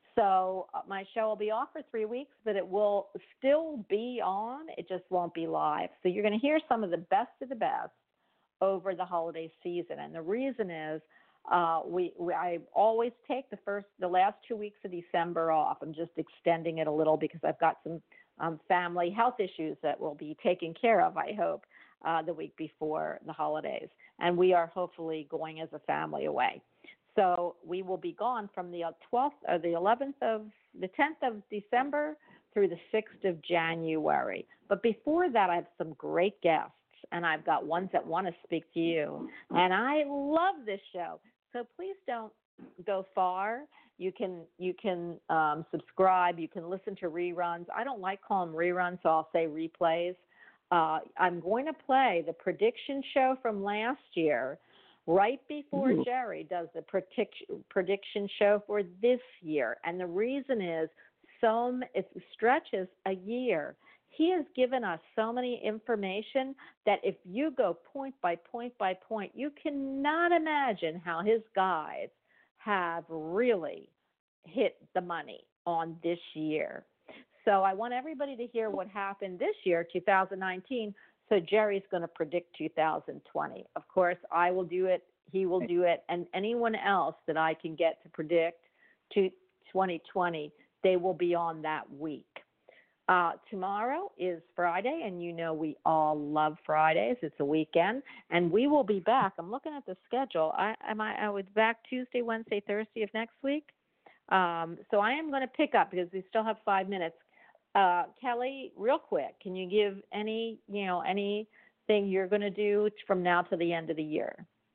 So uh, my show will be off for three weeks, but it will still be on. It just won't be live. So you're going to hear some of the best of the best over the holiday season, and the reason is, Uh, we, we I always take the first, the last two weeks of December off. I'm just extending it a little because I've got some um, family health issues that will be taken care of, I hope, uh, the week before the holidays. And we are hopefully going as a family away. So we will be gone from the twelfth or the eleventh of the tenth of December through the sixth of January. But before that, I have some great guests, and I've got ones that want to speak to you. And I love this show. So please don't go far. You can you can um, subscribe. You can listen to reruns. I don't like calling them reruns, so I'll say replays. Uh, I'm going to play the prediction show from last year right before Ooh. Jerry does the prediction prediction show for this year. And the reason is so it stretches a year. He has given us so many information that if you go point by point by point, you cannot imagine how his guides have really hit the money on this year. So I want everybody to hear what happened this year, two thousand nineteen. So Jerry's going to predict two thousand twenty. Of course, I will do it. He will do it. And anyone else that I can get to predict to twenty twenty, they will be on that week. Uh, tomorrow is Friday, and you know we all love Fridays. It's a weekend, and we will be back. I'm looking at the schedule. I am I, I was back Tuesday, Wednesday, Thursday of next week. Um, so I am going to pick up because we still have five minutes. Uh, Kelly, real quick, can you give any, you know, anything you're going to do from now to the end of the year?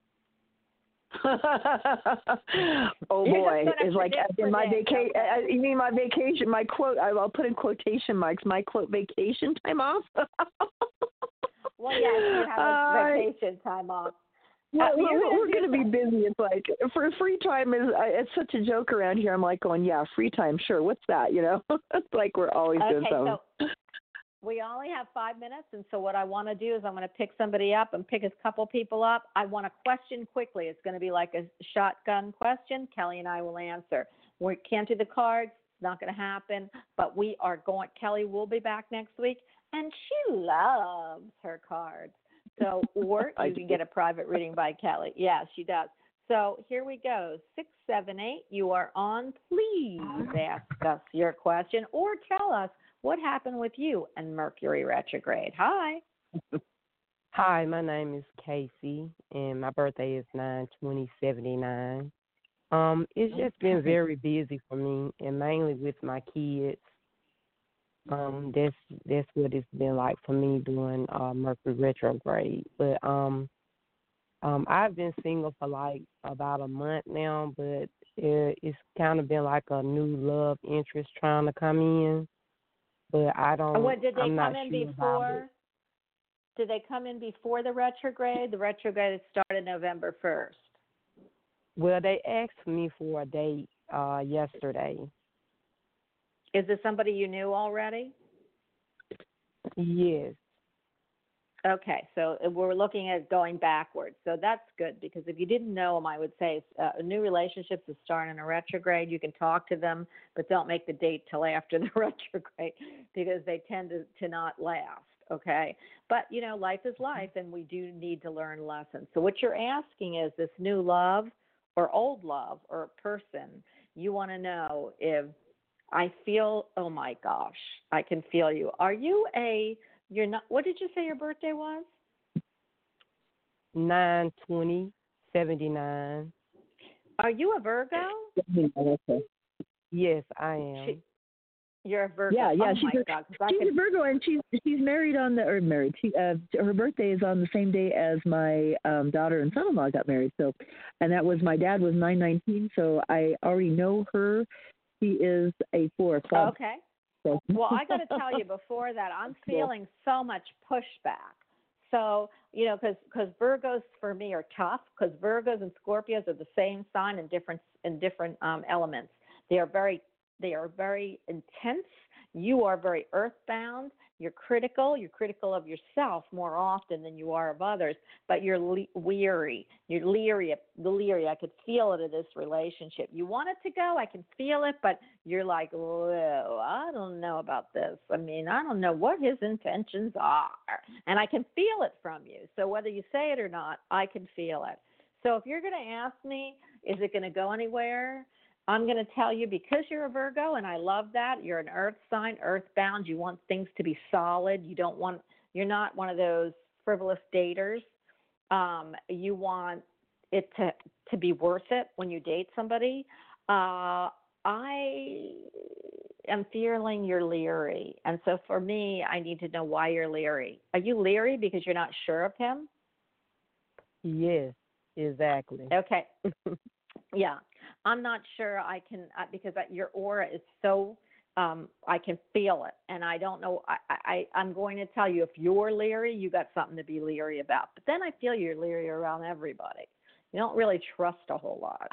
Oh You're boy, just gonna it's like predict, in my predict, vacation. okay. You mean my vacation? My quote. I'll put in quotation marks. My quote vacation time off. Well, yes, you have a Uh, vacation time off. Well, Uh, you're we're, gonna we're do going to be some- busy. It's like for free time is I- it's such a joke around here. I'm like going, yeah, free time, sure. What's that? You know, it's like we're always doing Okay, something. so we only have five minutes, and so what I want to do is I'm going to pick somebody up and pick a couple people up. I want a question quickly. It's going to be like a shotgun question. Kelly and I will answer. We can't do the cards. It's not going to happen, but we are going. Kelly will be back next week, and she loves her cards. So, or I you can do. get a private reading by Kelly. Yeah, she does. So here we go. six seven eight, you are on. Please ask us your question or tell us what happened with you and Mercury retrograde. Hi. Hi, my name is Casey, and my birthday is nine twenty seventy nine. Um, it's just been very busy for me, and mainly with my kids. Um, that's that's what it's been like for me doing uh, Mercury retrograde. But um, um, I've been single for like about a month now, but it, it's kind of been like a new love interest trying to come in. But I don't. What did they I'm come not in sure about before? it. Did they come in before the retrograde? The retrograde started November first. Well, they asked me for a date uh, yesterday. Is this somebody you knew already? Yes. Okay, so we're looking at going backwards. So that's good because if you didn't know them, I would say uh, new relationships is starting in a retrograde. You can talk to them, but don't make the date till after the retrograde because they tend to, to not last. Okay, but you know, life is life, and we do need to learn lessons. So what you're asking is this new love or old love or a person. You want to know if I feel, oh my gosh, I can feel you. Are you a, you're not, what did you say your birthday was? nine twenty seventy nine. Are you a Virgo? Yes, I am. She, you're a Virgo. Yeah, yeah. Oh she's my a, God, 'cause I she's could, a Virgo, and she's she's married on the or married. She uh, her birthday is on the same day as my um, daughter and son-in-law got married. So, and that was my dad was nine nineteen. So I already know her. She is a four club. okay. So. Well, I got to tell you before that, I'm feeling so much pushback. So, you know, because because Virgos for me are tough because Virgos and Scorpios are the same sign in different in different um, elements. They are very they are very intense. You are very earthbound. You're critical. You're critical of yourself more often than you are of others. But you're le- weary. You're leery. Leery. I could feel it in this relationship. You want it to go. I can feel it. But you're like, whoa, I don't know about this. I mean, I don't know what his intentions are. And I can feel it from you. So whether you say it or not, I can feel it. So if you're going to ask me, is it going to go anywhere? I'm going to tell you because you're a Virgo, and I love that. You're an earth sign, earthbound. You want things to be solid. You don't want, you're not one of those frivolous daters. Um, you want it to, to be worth it when you date somebody. Uh, I am feeling you're leery. And so for me, I need to know why you're leery. Are you leery because you're not sure of him? Yes, exactly. Okay. Yeah. I'm not sure I can, uh, because your aura is so, um, I can feel it. And I don't know, I, I, I'm going to tell you, if you're leery, you got something to be leery about. But then I feel you're leery around everybody. You don't really trust a whole lot.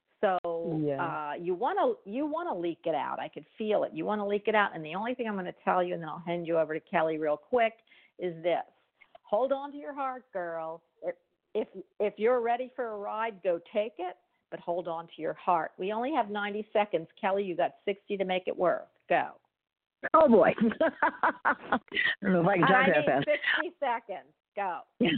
So Yeah. uh, you want to you want to leak it out. I could feel it. You want to leak it out. And the only thing I'm going to tell you, and then I'll hand you over to Kelly real quick, is this: hold on to your heart, girl. If if if you're ready for a ride, go take it. But hold on to your heart. We only have ninety seconds. Kelly, you got sixty to make it work. Go. Oh boy. I don't know if I can talk I that need fast. sixty seconds. Go.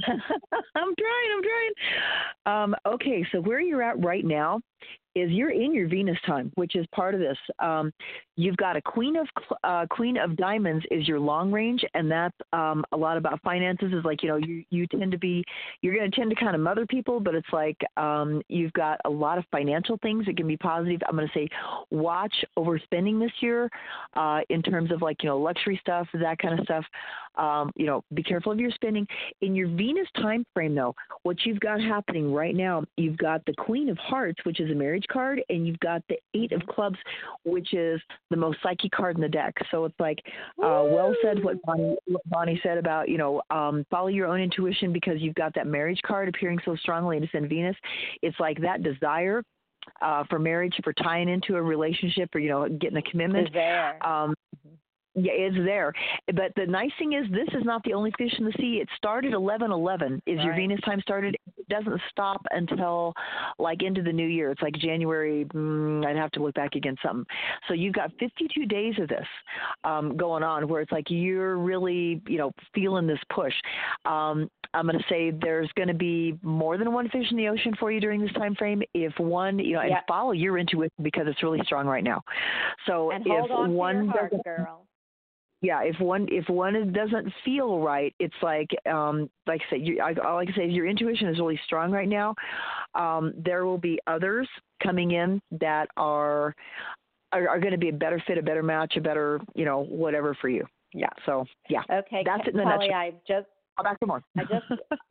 I'm trying. I'm trying. Um, okay, so where you're at right now is you're in your Venus time, which is part of this. Um, you've got a Queen of uh, Queen of Diamonds is your long range, and that's um, a lot about finances. Is like, you know, you you tend to be you're going to tend to kind of mother people, but it's like um, you've got a lot of financial things that can be positive. I'm going to say watch overspending this year uh, in terms of like, you know, luxury stuff, that kind of stuff. Um, you know, be careful of your spending. In your Venus time frame, though, what you've got happening right now, you've got the Queen of Hearts, which is a marriage card, and you've got the Eight of Clubs, which is the most psyche card in the deck. So it's like, uh, well said what Bonnie, what Bonnie said about, you know, um, follow your own intuition, because you've got that marriage card appearing so strongly, and it's in Venus. It's like that desire uh, for marriage, for tying into a relationship, or, you know, getting a commitment. Is there. Um, Yeah, it's there. But the nice thing is, this is not the only fish in the sea. It started eleven eleven is Right. your Venus time started. It doesn't stop until like into the new year. It's like January. Mm, I'd have to look back against something. So you've got fifty-two days of this um, going on, where it's like you're really, you know, feeling this push. Um, I'm going to say there's going to be more than one fish in the ocean for you during this time frame. If one, you know, and Yep. follow your intuition, because it's really strong right now. So And if hold on one to your heart, doesn't, girl. yeah, if one if one doesn't feel right, it's like um, like I said, you, I, all I can say is your intuition is really strong right now. Um, there will be others coming in that are are, are going to be a better fit, a better match, a better, you know, whatever for you. Yeah. So yeah. Okay, That's Ke- it in a Kelly, nutshell. I just I'll back to more. I just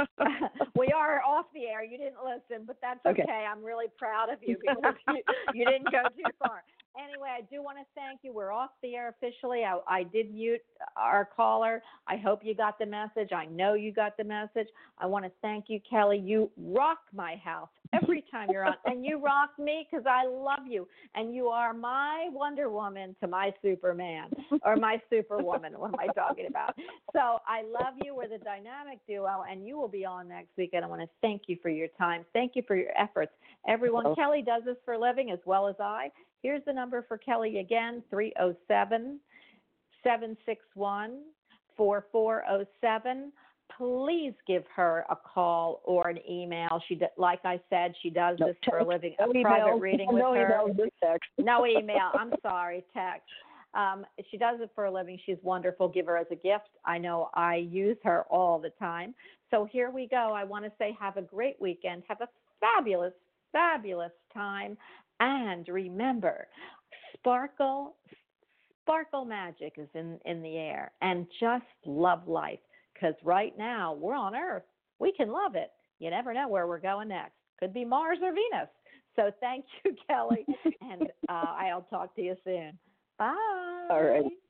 we are off the air. You didn't listen, but that's okay. Okay. I'm really proud of you because you, you didn't go too far. Anyway, I do want to thank you. We're off the air officially. I, I did mute our caller. I hope you got the message. I know you got the message. I want to thank you, Kelly. You rock my house every time you're on, and you rock me because I love you. And you are my Wonder Woman to my Superman, or my Superwoman. What am I talking about? So I love you. We're the dynamic duo, and you will be on next week. And I want to thank you for your time. Thank you for your efforts. Everyone, Oh. Kelly does this for a living as well as I. Here's the number for Kelly again, three oh seven, seven six one, four four oh seven. Please give her a call or an email. She, d- like I said, she does No this for a text, living, no a email, private reading with no her. email, just text. No email. I'm sorry, text. Um, she does it for a living. She's wonderful. Give her as a gift. I know I use her all the time. So here we go. I want to say have a great weekend. Have a fabulous, fabulous time. And remember, sparkle, sparkle magic is in, in the air. And just love life. Because right now, we're on Earth. We can love it. You never know where we're going next. Could be Mars or Venus. So thank you, Kelly. And uh, I'll talk to you soon. Bye. All right.